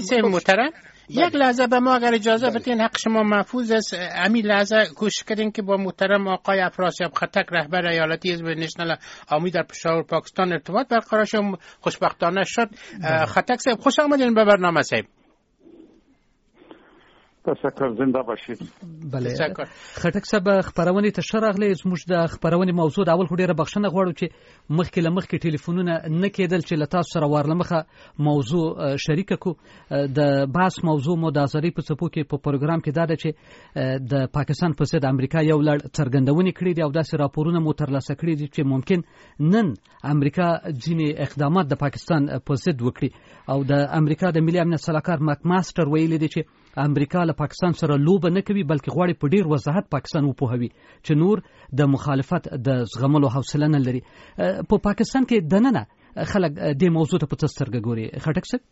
S7: یک لحظه به ما اگر اجازه بدین، حق شما محفوظ است. همین لحظه کوشش کردین که با محترم آقای افراسیاب خطک رهبر ایالتی حزب نشنل عوامی در پشاور پاکستان ارتباط برقرار شد، خوشبختانه شد. خطک صاحب خوش آمدین به برنامه صاحب.
S17: تشکر زنده باشید.
S3: بله خټک صاحب خبرونه ته شرغله زموږ د خبرونه موضوع د اول خډيره بخښنه غواړو چې مخکې لمخکې ټلیفونونه نه کېدل چې لتا سره ورلمخه موضوع شریک کو د باس موضوع مو د ازري په څپو کې په پروګرام کې دا ده چې د پاکستان په ضد امریکا یو لړ څرګندونې کړې دي او داسې راپورونه مو ترلاسه کړي دي چې ممکن نن امریکا ځینې اقدامات د پاکستان په ضد وکړي او د امریکا د ملي امنیت سلاکار ماک ماستر ویلي دي چې امریکا له پاکستان سره لوبه نه کوي بلکې غواړي په ډیر وضاحت پاکستان وپوهوي چې نور د مخالفت د زغملو حوصله نه لري. په پاکستان کې دننه خلک د موضوع ته په سترګه ګوري. خټک صاحب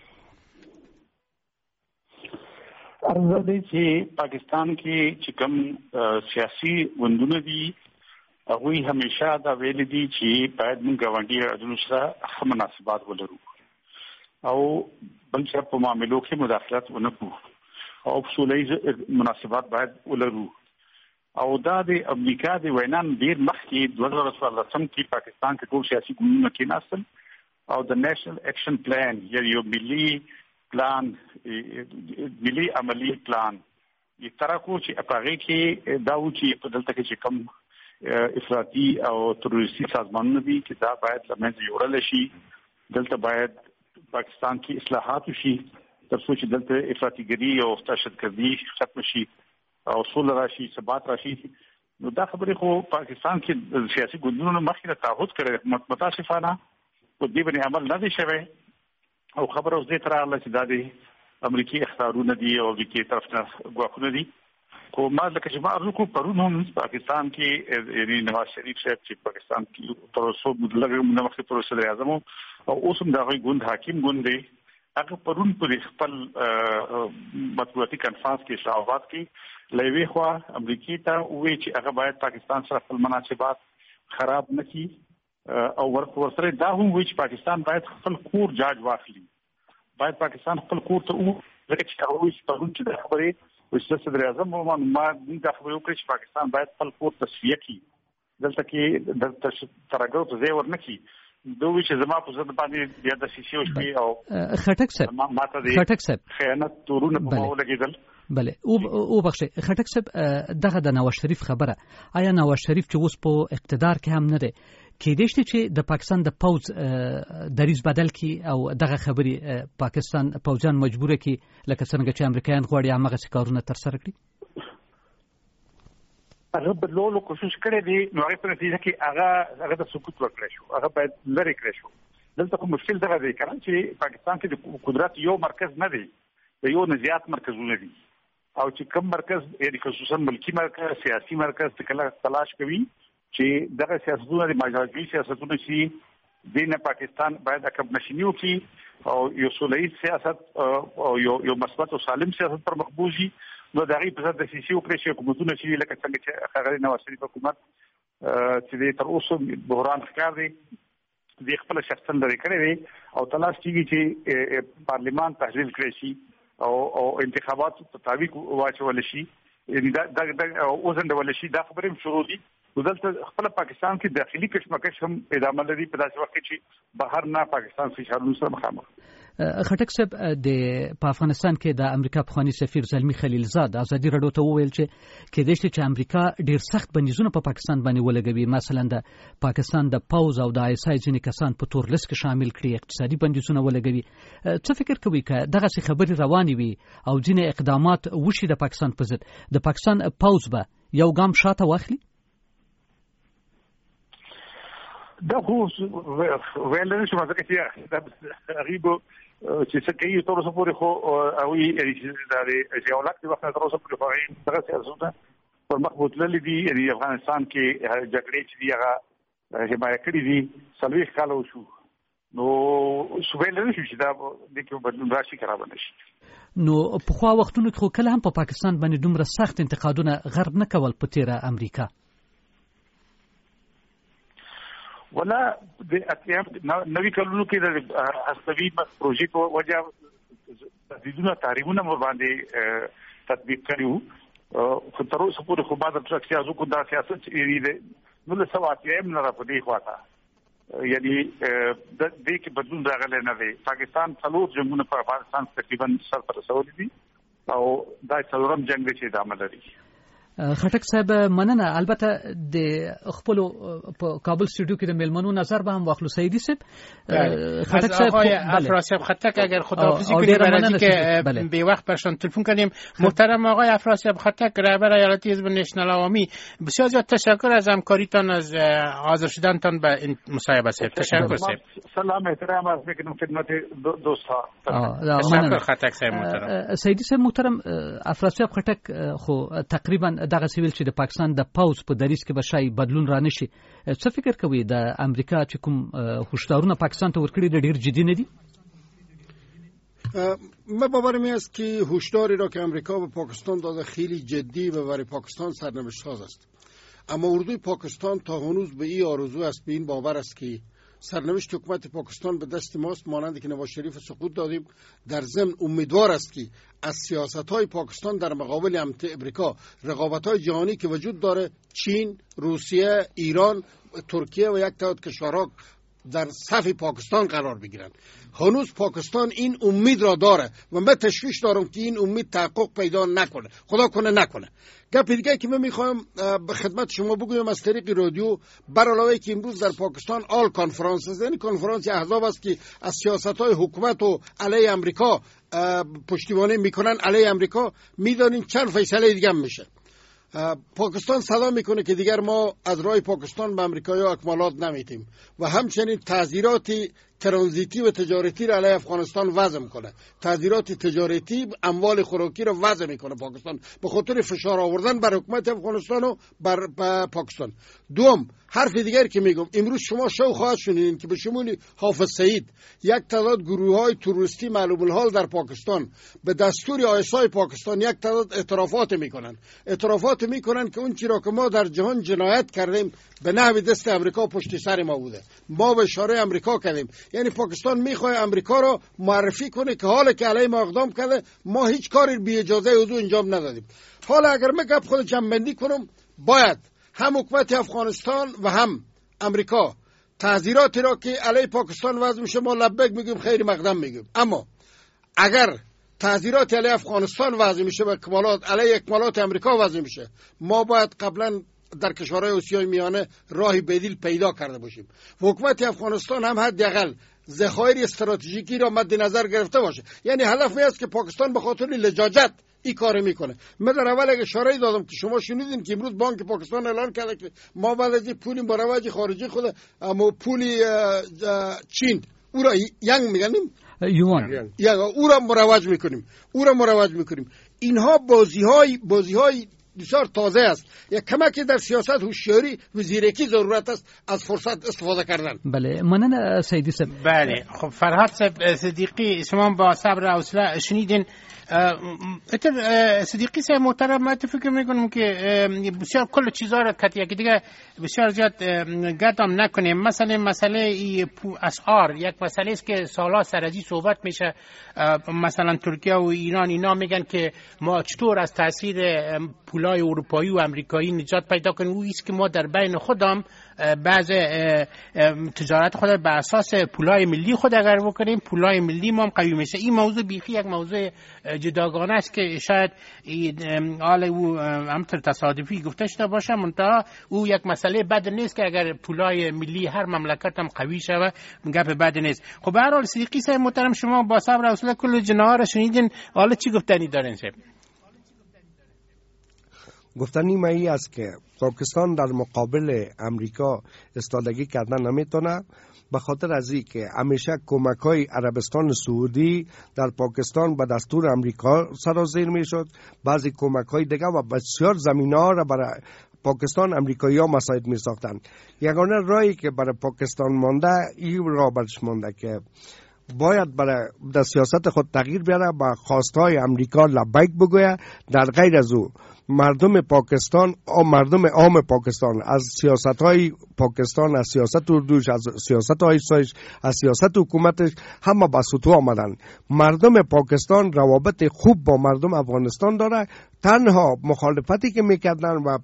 S17: ارزه دي چې پاکستان کې چې کوم سیاسي ګوندونه دي هغه همیشه دا ویل دي چې باید موږ غونډي راځو سره مناسبات ولرو او بل څه په معاملو کې مداخلت ونه کوو او اصولي مناسبات باید ولرو او دا د امریکا د وینان ډیر مخکې 2014 کې پاکستان کې ټول سیاسي ګوندونه کې ناستل او د نېشنل اکشن پلان یو ملي پلان ملي عملی پلان یې ترکو چې هغه کې دا و چې په دلته کې کم افراطي او تروریستي سازمانونه دي چې دا باید لمنځه یوړل شي. دلته باید پاکستان کې اصلاحات وشي تر څو چې دلته افراطیګری او دهشتګردي ختم شي او سول راشي ثبات راشي. نو دا خبرې خو پاکستان کې سیاسي ګوندونو مخکې تعهد کړی متاسفانه په دې باندې عمل نه دی شوی او خبره اوس دې تر راغله چې دا د امریکای اختیارونه دي او د کې طرف نه غواخونه دي کو ما لکه چې ما ارزو کو پرون پاکستان کې یعنی نواز شریف صاحب چې پاکستان کې تر اوسه مدلګ منمخ پر صدر اعظم او اوس هم دا غوي ګوند حاکم ګوند دی هغه پرون پر خپل مطبوعاتي کنفرانس کې اسلام آباد کې لوي خو امریکای ته وی چې هغه باید پاکستان سره خپل مناسبات خراب نه کړي او ورسره دا هم وی چې پاکستان باید خپل کور جاج واخلي باید پاکستان خپل کور ته ځکه چې هغه وی پرون چې خبرې وسله صدر اعظم ما دا خبرې وکړي چې پاکستان باید خپل کور تصفیه کړي دلته کې د ترګو ته ځای ورنکړي دوی چې زما په ځد باندې بیا د سیسیو شپې او
S3: خټک صاحب
S17: خیانت تورونه په ماول کېدل.
S3: بله او بخښه خټک صاحب دغه د نواز شریف خبره آیا نواز شریف چې اوس په اقتدار کې هم نه دی کېدای شي چې د پاکستان د پوز دریز بدل کی او دغه خبري پاکستان پوزان مجبوره کی لکه څنګه چې امریکایان غواړي هغه کارونه تر سره کړي؟
S17: هغه بدلولو کوشش کړی دی نو هغه په نتیجه کې هغه د سقوط وکړی شو هغه باید لری کړی شو. دلته کوم مشکل دغه دی چې پاکستان کې د قدرت یو مرکز نه دی د یو نه زیات مرکزونه دي او چې کوم مرکز یعنی خصوصا ملکی مرکز سیاسي مرکز کله تلاش کوي چې دغه سیاستونه د ماجراجوي سیاستونه چې دینه پاکستان باید عقب نشینی وکړي او یو سولهي سیاست او یو مثبت او سالم سیاست پر مقبوزي نو د هغې په ضد د سیاسي وکړې چې حکومتونه چې لکه څنګه چې ښاغلي نواز شریف حکومت چې تر اوسه بحران ښکار دی د خپل شخصا لري کړی دی او تلاش کیږي چې پارلیمان تحلیل کړی شي او انتخابات په تطابق واچول شي یعنی دا اوسنډول شي دا خبرې شروع دي. دلته خپل پاکستان کې داخلي کشمکش هم ادامه لري په داسې وخت کې چې بهر نه پاکستان فشارونو سره مخامخ.
S3: خټک صاحب په افغانستان کې د امریکا پخوانی سفیر زلمی خلیلزاد ازادي راډیو ته وویل چې کېدای شي چې امریکا ډیر سخت بندیزونه په پاکستان باندې ولګوي مثلا د پاکستان د پوز او د آی اس آی ځینې کسان په تور لیست کې شامل کړي اقتصادي بندیزونه ولګوي. څه فکر کوي چې دغه خبرې روانې وي او ځینې اقدامات وشي د پاکستان په ضد د پاکستان پوز به یو ګام شاته واخلي؟
S17: دا خو ویل نه شو ځکه چې دا غریب چې څه کوي تر اوسه پورې خو او یې د ژولاک د وخت تر اوسه پورې خو هغه سیاستونه پر مخ بوتللې دي یعنی افغانستان کې جګړې چې دی هغه حمایت کړې دي سلوي کال وشو نو سویل نه شي دا د کوم بدلون راشي خراب نه شي
S3: نو په خو وختونو کې خو کله هم په پاکستان باندې دومره سخت انتقادونه غرب نه کول په تیره امریکا
S17: ولا د اتیام نوې کلونو کې د هستوي پروژې په وجه تدریجونه تحریمونه باندې تطبیق کړیو خو تر اوسه پورې خو بعد تر څو کو دا سیاست یې نو له سواتیم نه راپدې خواته یعنی د دې کې بدلون راغلی نه دی. پاکستان څلور جنگونه په افغانستان تقریبا سر پر رسولي دي او دا څلورم جنگ چې ادامه لري.
S3: خټک صاحب مننه. البته د خپل په کابل سټوډیو کې د ملمنو نظر به هم واخلو. سیدی صاحب
S7: خټک صاحب افراسیاب خټک اگر خداحافظی کنیم برای که به وقت برشان تلفن کنیم. محترم آقای افراسیاب خټک رهبر ایالتی حزب نشنال عوامی، بسیار زیاد تشکر از همکاریتان، از حاضر شدنتان به این مصاحبه. تشکر صاحب.
S17: سلام احترام عرض میکنم خدمت دوستان.
S7: تشکر خټک صاحب محترم.
S3: سیدی صاحب محترم، افراسیاب خټک خو تقریبا دغه سیویل چې د پاکستان د پاوز په دریس کې به شای بدلون را نشي. څه فکر کوي د امریکا چې کوم هشدارونه پاکستان ته ورکړي د ډیر جدي نه دي؟
S9: من باورم است که هشداری را که امریکا به پاکستان داده خیلی جدی و برای پاکستان سرنوشت ساز است. اما اردوی پاکستان تا هنوز به این آرزو است، به این باور است که سرنوشت حکومت پاکستان به دست ماست، مانند که نواز شریف سقوط دادیم. در ضمن امیدوار است که از سیاست‌های پاکستان در مقابل امریکا، رقابت‌های جهانی که وجود داره، چین، روسیه، ایران، ترکیه و یک تعداد کشورها در صف پاکستان قرار بگیرند. هنوز پاکستان این امید را داره و من تشویش دارم که این امید تحقق پیدا نکنه. خدا کنه نکنه. گپ دیگه که من میخوام به خدمت شما بگویم از طریق رادیو، بر علاوه که امروز در پاکستان آل کانفرانس است، یعنی کنفرانس احزاب است که از سیاست‌های حکومت و علیه امریکا پشتیبانی میکنن، علیه امریکا، میدانین چند فیصله دیگه هم میشه. پاکستان صدا میکنه که دیگر ما از راه پاکستان به امریکایی‌ها اکمالات نمیتیم و همچنین تعزیرات ترانزیتی و تجارتی را علیه افغانستان وضع میکنه. تعزیرات تجارتی، اموال خوراکی را وضع میکنه پاکستان به خاطر فشار آوردن بر حکومت افغانستان و بر پاکستان. دوم، حرف دیگر که میگم، امروز شما شو خواهد شنیدین که به شمول حافظ سعید یک تعداد گروه‌های تروریستی معلوم الحال در پاکستان به دستور آیسای پاکستان یک تعداد اعترافات میکنن که اون چیزی را که ما در جهان جنایت کردیم به نحو دست امریکا پشت سر ما بوده. ما به اشاره امریکا کردیم. یعنی پاکستان میخواد امریکا را معرفی کنه که حالا که علیه ما اقدام کرده، ما هیچ کاری بی اجازه او انجام ندادیم. حالا اگر من گپ خود جمع‌بندی کنم، باید هم حکومت افغانستان و هم امریکا تعزیراتی را که علیه پاکستان وضع میشه ما لبیک میگیم، خیر مقدم میگیم. اما اگر تعزیرات علیه افغانستان وضع میشه و علیه اکمالات امریکا وضع میشه، ما باید قبلا در کشورهای آسیای میانه راهی بدیل پیدا کرده باشیم. حکومت افغانستان هم حداقل ذخایر استراتژیکی را مد نظر گرفته باشه. یعنی هدف است که پاکستان به خاطر لجاجت این کار میکنه. من در اول اشاره دادم که شما شنیدین که امروز بانک پاکستان اعلان کرده که ما بعد از پول مروج خارجی خود، اما پول چین او را ینگ میگنیم،
S3: یوان،
S9: او را مروج میکنیم. اینها بازی‌های بسیار تازه است. یک کمکی در سیاست هوشیاری و زیرکی ضرورت است از فرصت استفاده کردن.
S3: بله، مننه سیدی صاحب.
S7: بله، خب فرهاد صاحب صدیقی، شما با صبر و حوصله شنیدین. صدیقی صاحب محترم، من فکر میکنم که بسیار کل چیزا را که دیگه بسیار زیاد گدام نکنیم. مثلا مسئله اسعار یک مسئله است که سالا سرازی صحبت میشه. مثلا ترکیه و ایران اینا میگن که ما چطور از تاثیر پولای اروپایی و امریکایی نجات پیدا کنیم. او است که ما در بین خودم بعض تجارت خود به اساس پولای ملی خود اگر بکنیم، پولای ملی ما هم قوی میشه. این موضوع بیخی یک موضوع جداگانه است که شاید حال او همطور تصادفی گفته شده باشه، منتها او یک مسئله بد نیست که اگر پولای ملی هر مملکت هم قوی شود، گپ بد نیست. خب به هر حال صدیقی صاحب محترم، شما با صبر و حوصله کل جناها را شنیدین، حالا چی گفتنی دارین صاحب؟
S10: گفتنی مایی است که پاکستان در مقابل امریکا استادگی کردن نمیتونه، به خاطر از این که همیشه کمک‌های عربستان سعودی در پاکستان به دستور امریکا سرازیر میشد. بعضی کمک‌های دیگه و بسیار زمینه‌ها را برای پاکستان امریکایی‌ها مساعد می‌ساختند. یگانه راهی که برای پاکستان مانده این راه برش مانده که باید برای در سیاست خود تغییر بیاره، با خواستهای امریکا لبیک بگوید. در غیر از او مردم پاکستان و مردم عام پاکستان از سیاست‌های پاکستان، از سیاست اردوش، از سیاست آیسایش، از سیاست حکومتش همه به سطوح آمدن. مردم پاکستان روابط خوب با مردم افغانستان داره. تنها مخالفتی که میکردن و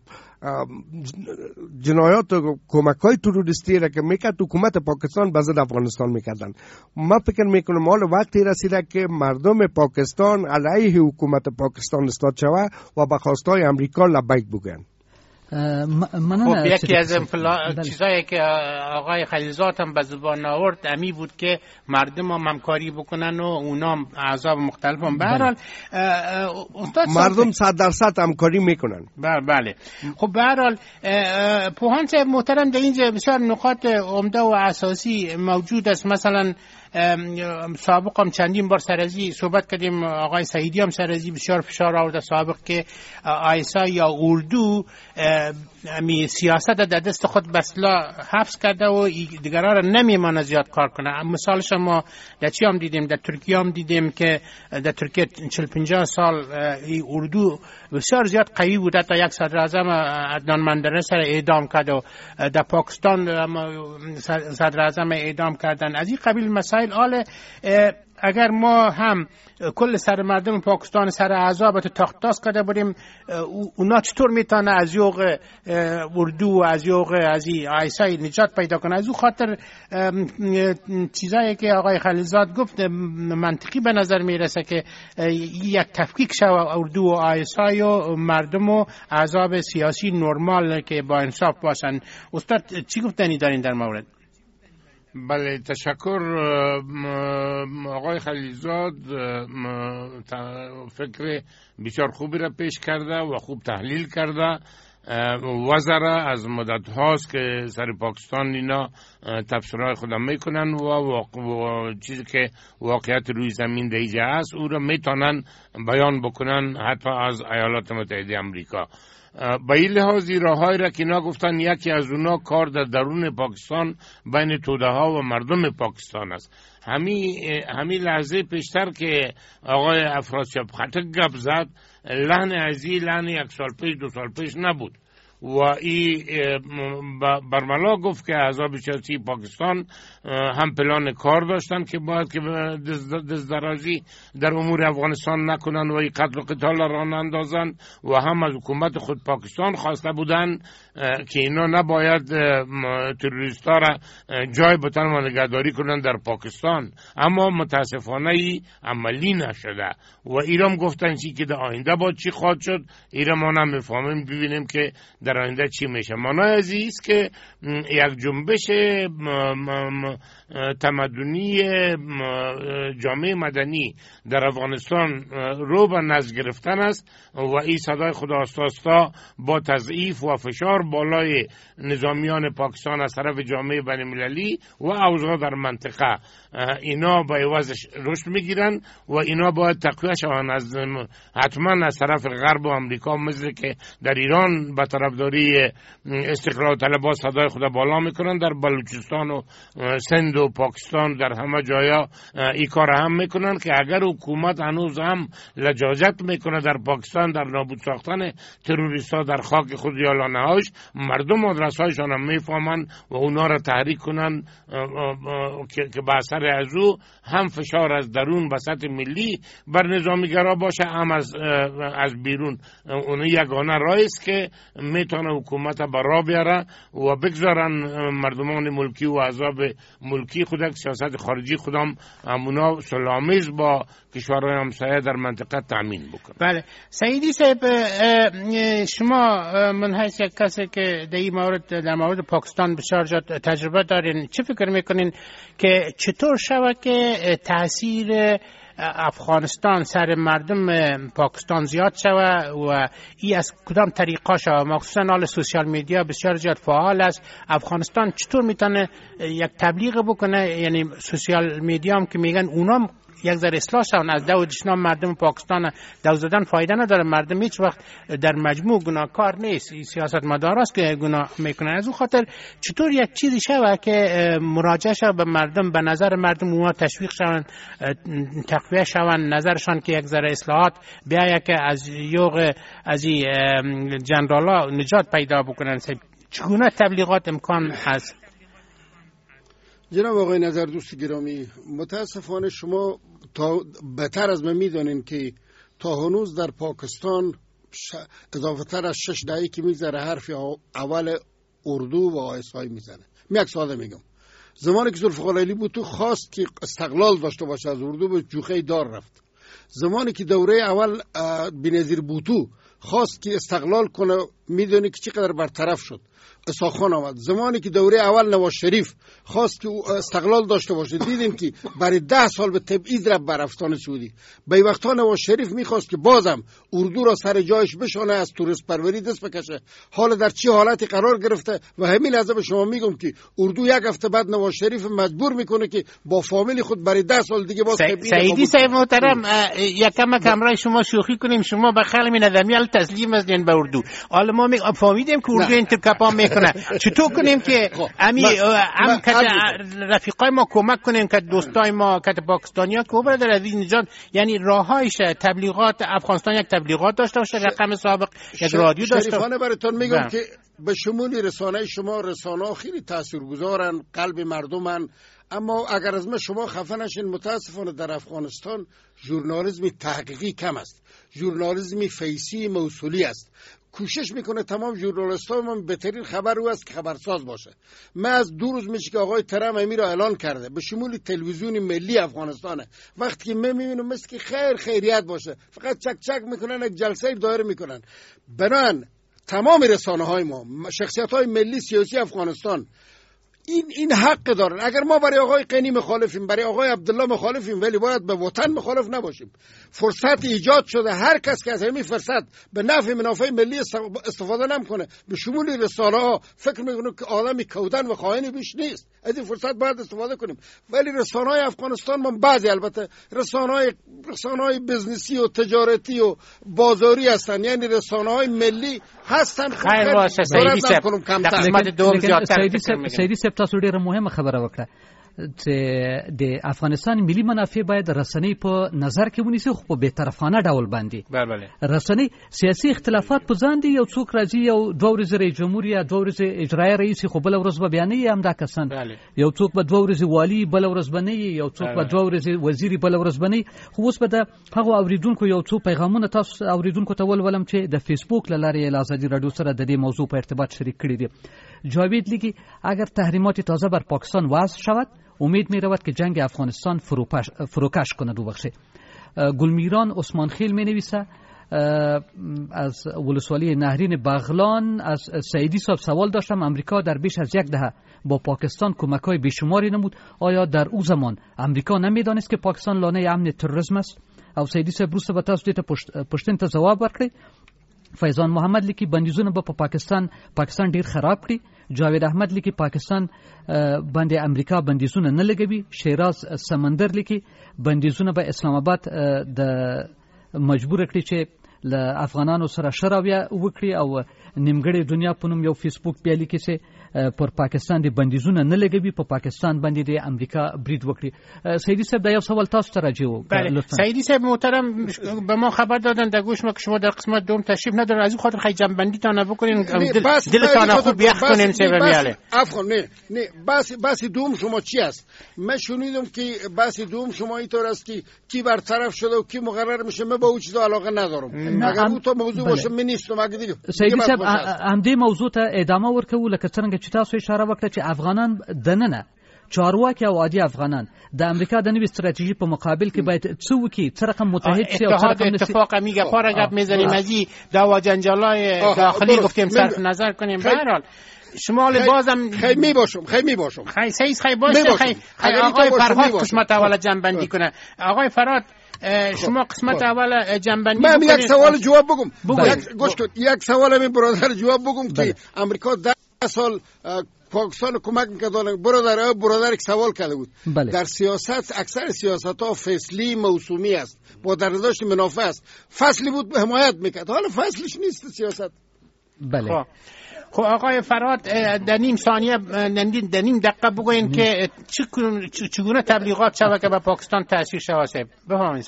S10: جنایات و کمک‌های تروریستی را که میکرد حکومت پاکستان به ضد افغانستان میکردن. ما فکر میکنم حال وقتی رسیده که مردم پاکستان علیه حکومت پاکستان استاد شوه و به خواستای امریکا لبیک بگن.
S7: خب یکی از چیزایی که آقای خلیلزاد هم به زبان آورد امی بود که مردم هم همکاری بکنن و اونا احزاب مختلف هم. به هر حال
S10: مردم 100% همکاری میکنن.
S7: بله. خب به هر حال پوهان صاحب محترم در اینجا بسیار نکات عمده و اساسی موجود است. مثلا سابق هم چندین بار سرازی صحبت کردیم، آقای سعیدی هم سرازی بسیار فشار آورده سابق که آیسا یا اردو می سیاست در دست خود بسلا حفظ کرده و دیگران را نمیمانه زیاد کار کنه. مثالش ما در چی هم دیدیم، در ترکیه هم دیدیم که در ترکیه 40-50 سال اردو بسیار زیاد قوی بوده تا یک صدر اعظم عدنان مندرس را اعدام کرد و در پاکستان صدر اعظم اعدام کردن. از این قبیل مسائل آل اگر ما هم کل سر مردم پاکستان سر اعضابت تاختاز کرده بودیم، اونا چطور میتونه از یوغ اردو و از یوغ از آیسای نجات پیدا کنه؟ از او خاطر چیزایی که آقای خلیلزاد گفت منطقی به نظر میرسه که یک تفکیک شو اردو و آیسای و مردم و اعضاب سیاسی نرمال که با انصاف باشن. استاد چی گفتنی دارین در مورد؟
S8: بله، تشکر آقای خلیلزاد، فکر بسیار خوبی را پیش کرده و خوب تحلیل کرده. وزرا از مدت هاست که سر پاکستان اینا تفسیرهای خودم میکنن و چیزی که واقعیت روی زمین دیجه است او را میتونن بیان بکنن حتی از ایالات متحده امریکا. با این لحاظی راههایی را که اینا گفتن، یکی از اونا کار در درون پاکستان بین توده ها و مردم پاکستان است. همین لحظه پیشتر که آقای افراسیاب خټک گپ زد، لحن ازی لحن 1 سال پیش 2 سال پیش نبود و ای برملا گفت که احزاب سیاسی پاکستان هم پلان کار داشتن که باید که دزدرازی در امور افغانستان نکنن و ای قتل و قتال را نندازن و هم از حکومت خود پاکستان خواسته بودن که اینا نباید تروریستا را جای بتن و نگهداری کنن در پاکستان، اما متاسفانه ای عملی نشده و ایران گفتن چی که در آینده با چی خواهد شد ایران ما نمیفهمیم، ببینیم که در آینده چی میشه. معنای عزیز که یک جنبش تمدنی جامعه مدنی در افغانستان رو به نزد گرفتن است و این صدای خداستاستا با تضعیف و فشار بالای نظامیان پاکستان از طرف جامعه بین المللی و اوضاع در منطقه اینا با عوضش رشد میگیرن و اینا باید تقویه شوند از حتما از طرف غرب و امریکا، مثل که در ایران به طرفداری استقلال طلبها صدای خود بالا میکنن، در بلوچستان و سند و پاکستان در همه جایا این کار هم میکنن که اگر حکومت هنوز هم لجاجت میکنه در پاکستان در نابود ساختن تروریستا در خاک خود یا لانه‌هاش، مردم آدرس‌هایشان هم میفهمن و اونا را تحریک کنن که به اثر از او هم فشار از درون به سطح ملی بر نظامیگرا باشه، هم از بیرون. اون یگانه راهی است که میتونه حکومت برا بیاره و بگذارن مردمان ملکی و احزاب ملکی خود سیاست خارجی خودم همونا صلح‌آمیز با کشورهای همسایه در منطقه تامین بکنه.
S7: بله سعیدی صاحب، شما من حیث یک کسی که در مورد پاکستان بسیار تجربه دارین، چه فکر میکنین که چطور شود که تاثیر افغانستان سر مردم پاکستان زیاد شود و ای از کدام طریقا شود؟ مخصوصا حال سوشیال میدیا بسیار زیاد فعال است. افغانستان چطور میتونه یک تبلیغ بکنه؟ یعنی سوشیال میدیا هم که میگن اونام یک ذره اصلاح شون. از دو دشنام مردم پاکستان دو زدن فایده نداره. مردم هیچ وقت در مجموع گناهکار نیست، سیاستمدار است که گناه میکنن. از اون خاطر چطور یک چیزی شود که مراجعه شود به مردم، به نظر مردم اونها تشویق شون، تقویه شون، نظرشان که یک ذره اصلاحات بیاید که از یوغ از جنرالا نجات پیدا بکنن. چگونه تبلیغات امکان هست؟
S9: جناب آقای نظر دوست گرامی، متاسفانه شما تا بهتر از من میدانین که تا هنوز در پاکستان اضافه تر از 6 دهه که میگذره حرف اول اردو و آیسای میزنه. یک ساده میگم، زمانی که ذوالفقار علی بوتو خواست که استقلال داشته باشه از اردو، به جوخه دار رفت. زمانی که دوره اول بینظیر بوتو خواست که استقلال کنه، میدونی که چقدر برطرف شد، اسحاق آمد. زمانی که دوره اول نواز شریف خواست که استقلال داشته باشه، دیدیم که برای 10 سال به تبعید رفت بر افغان سعودی. به وقتا نواز شریف میخواست که بازم اردو را سر جایش بشانه، از توریست پروری دست بکشه. حالا در چه حالتی قرار گرفته و همین لحظه به شما میگم که اردو یک هفته بعد نواز شریف مجبور میکنه که با فامیل خود برای 10 سال دیگه باز تبعید.
S7: سعیدی صاحب محترم، یکم کمرای شما شوخی کنیم، شما به خلم نظامی تسلیم هستین به اردو. حالا ما فهمیدیم که اردو انتکاپا میکنه. چطور کنیم که رفیقای ما کمک کنیم که دوستای ما که پاکستانیا که برادر عزیز نجات، یعنی راهایش تبلیغات افغانستان یک تبلیغات داشته باشه، رقم سابق یک رادیو داشته.
S9: شریفانه براتون میگم که به شمول رسانه شما، رسانه خیلی تاثیرگذارن، قلب مردمن، اما اگر از شما خفه نشین، متاسفانه در افغانستان ژورنالیسم تحقیقی کم است، ژورنالیسم فیسی موصولی است. کوشش میکنه تمام ژورنالیست‌ها من بهترین خبر او است که خبرساز باشه. من از 2 روز میشه که آقای ترام امیر را اعلان کرده به شمول تلویزیون ملی افغانستانه. وقتی که من میبینم مثل که خیریت باشه، فقط چک چک میکنن، یک جلسه دایر میکنن. بنان تمام رسانه‌های ما، شخصیت‌های ملی سیاسی افغانستان این حق دارن. اگر ما برای آقای قنی مخالفیم، برای آقای عبدالله مخالفیم، ولی باید به وطن مخالف نباشیم. فرصت ایجاد شده، هر کس که از همین فرصت به نفع منافع ملی استفاده نمیکنه، به شمول رسانه ها فکر میکنه که آدمی کودن و خائنی بیش نیست. از این فرصت باید استفاده کنیم. ولی رسانه های افغانستان من بعضی البته رسانه های بزنسی و تجارتی و بازاری هستن، یعنی رسانه های ملی هستن.
S7: خیر باشه سعیدی صاحب، در قسمت دوم زیادتر
S3: سعیدی صاحب تاسو ډیره مهمه خبره وکړه چې د افغانستان ملي منافع باید رسنۍ په نظر کې ونیسي، خو په بی‌طرفانه ډول باندې.
S7: بله
S3: رسنۍ سیاسي اختلافات په ځان دي، یو څوک راځي یو 2 ورځې رئیس جمهور یا 2 ورځې اجرایي رئیس، خو بل ورځ به بیانې هم دا کسان، یو څوک به 2 ورځې والی بل ورځ بنئ، یو څوک به 2 ورځې وزیر بل ورځ بنئ. خو اوس به د هغه اوریدونکو یو څو پیغامونه تاسو اوریدونکو ته ولولم چې د فیسبوک له لارې له آزادي رادیو سره د دې موضوع په ارتباط شریک کړي دي. جاوید لیگی اگر تحریمات تازه بر پاکستان وضع شود، امید می رود که جنگ افغانستان فروکش کند و بخشه. گلمیران عثمان خیل می نویسه از ولسوالی نهرین بغلان، از سعیدی صاحب سوال داشتم. امریکا در بیش از 1 دهه با پاکستان کمک‌های بیشماری نمود، آیا در او زمان امریکا نمیدانست که پاکستان لانه امن تروریسم است؟ او سعیدی صاحب روسته به تاسو ته پښتنه ته جواب ورکړي. فیضان محمد لیکي بندیزونه به په پاکستان ډیر خراب کړي. جاوید احمد لیکي پاکستان باندې امریکا بندیزونه نه لګوي. شیراز سمندر لیکي بندیزونه به اسلام آباد د مجبور کړي چې له افغانانو سره شراویه وکړي. او نیمګړی دنیا په نوم یو فیسبوک بیا لیکي چې پر پاکستان د بندیزونه نه لګوي، په پاکستان باندې د امریکا برید وکړي. سعیدی صاحب دا یو سوال تاسو ته راځي.
S7: بله سعیدی صاحب محترم، به ما خبر دادن در گوش ما که شما در قسمت دوم تشریف ندارید، از این خاطر خیلی جنبندی تان بکنین، دلتان خوب یخ کنین چه بمیاله.
S9: افغان نه بحث دوم شما چی است؟ من شنیدم که بحث دوم شما اینطور است که کی برطرف شده و کی مقرر میشه. من با اون چیزا علاقه ندارم. اگر اون تو موضوع باشه من نیستم. اگه دیگه
S3: سعیدی صاحب هم دې موضوع ته ادامه ورکوو، لکه څنګه چې تاسو اشاره وکړه چې افغانان دننه چارواکي او عادي افغانان د امریکا د نوې استراتیژي په مقابل کې باید څه وکړي، څه رقم متحد شي او څه رقم
S7: اتفاق میگه پاره گپ میزنیم از این دعوا جنجالای داخلی گفتیم صرف نظر کنیم. به هر حال شمال بازم
S9: خیلی می باشم
S7: خیلی باشه. خیلی آقای فرهاد قسمت اول جنبندی کنه. آقای فرهاد شما قسمت اول جنبندی
S9: من یک سوال جواب بگم. گوش کن، یک سوال من برادر جواب بگم که امریکا 10 سال پاکستان کمک میکرد. برادر سوال کرده بود
S3: بله.
S9: در سیاست اکثر سیاست ها فصلی موسومی است، با درداشت منافع است. فصلی بود حمایت میکرد، حالا فصلش نیست سیاست.
S3: بله.
S7: خب آقای فرهاد در نیم ثانیه در نیم دقیقه بگوین که چگونه تبلیغات شود که به پاکستان تاثیر شود. بفرمایید.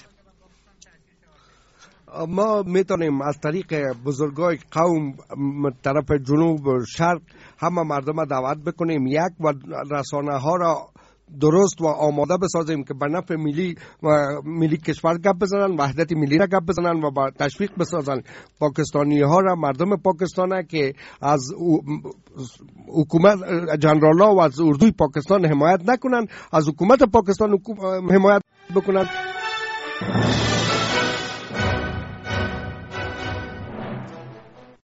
S10: ما میتونیم از طریق بزرگای قوم طرف جنوب و شرق همه مردم دعوت بکنیم، یک و رسانه ها را درست و آماده بسازیم که به نفع ملی کشور گپ بزنن، وحدت ملی را گپ بزنن و با تشویق بسازن پاکستانی ها را، مردم پاکستان که از حکومت جنرال ها و از اردوی پاکستان حمایت نکنن، از حکومت پاکستان حمایت بکنن.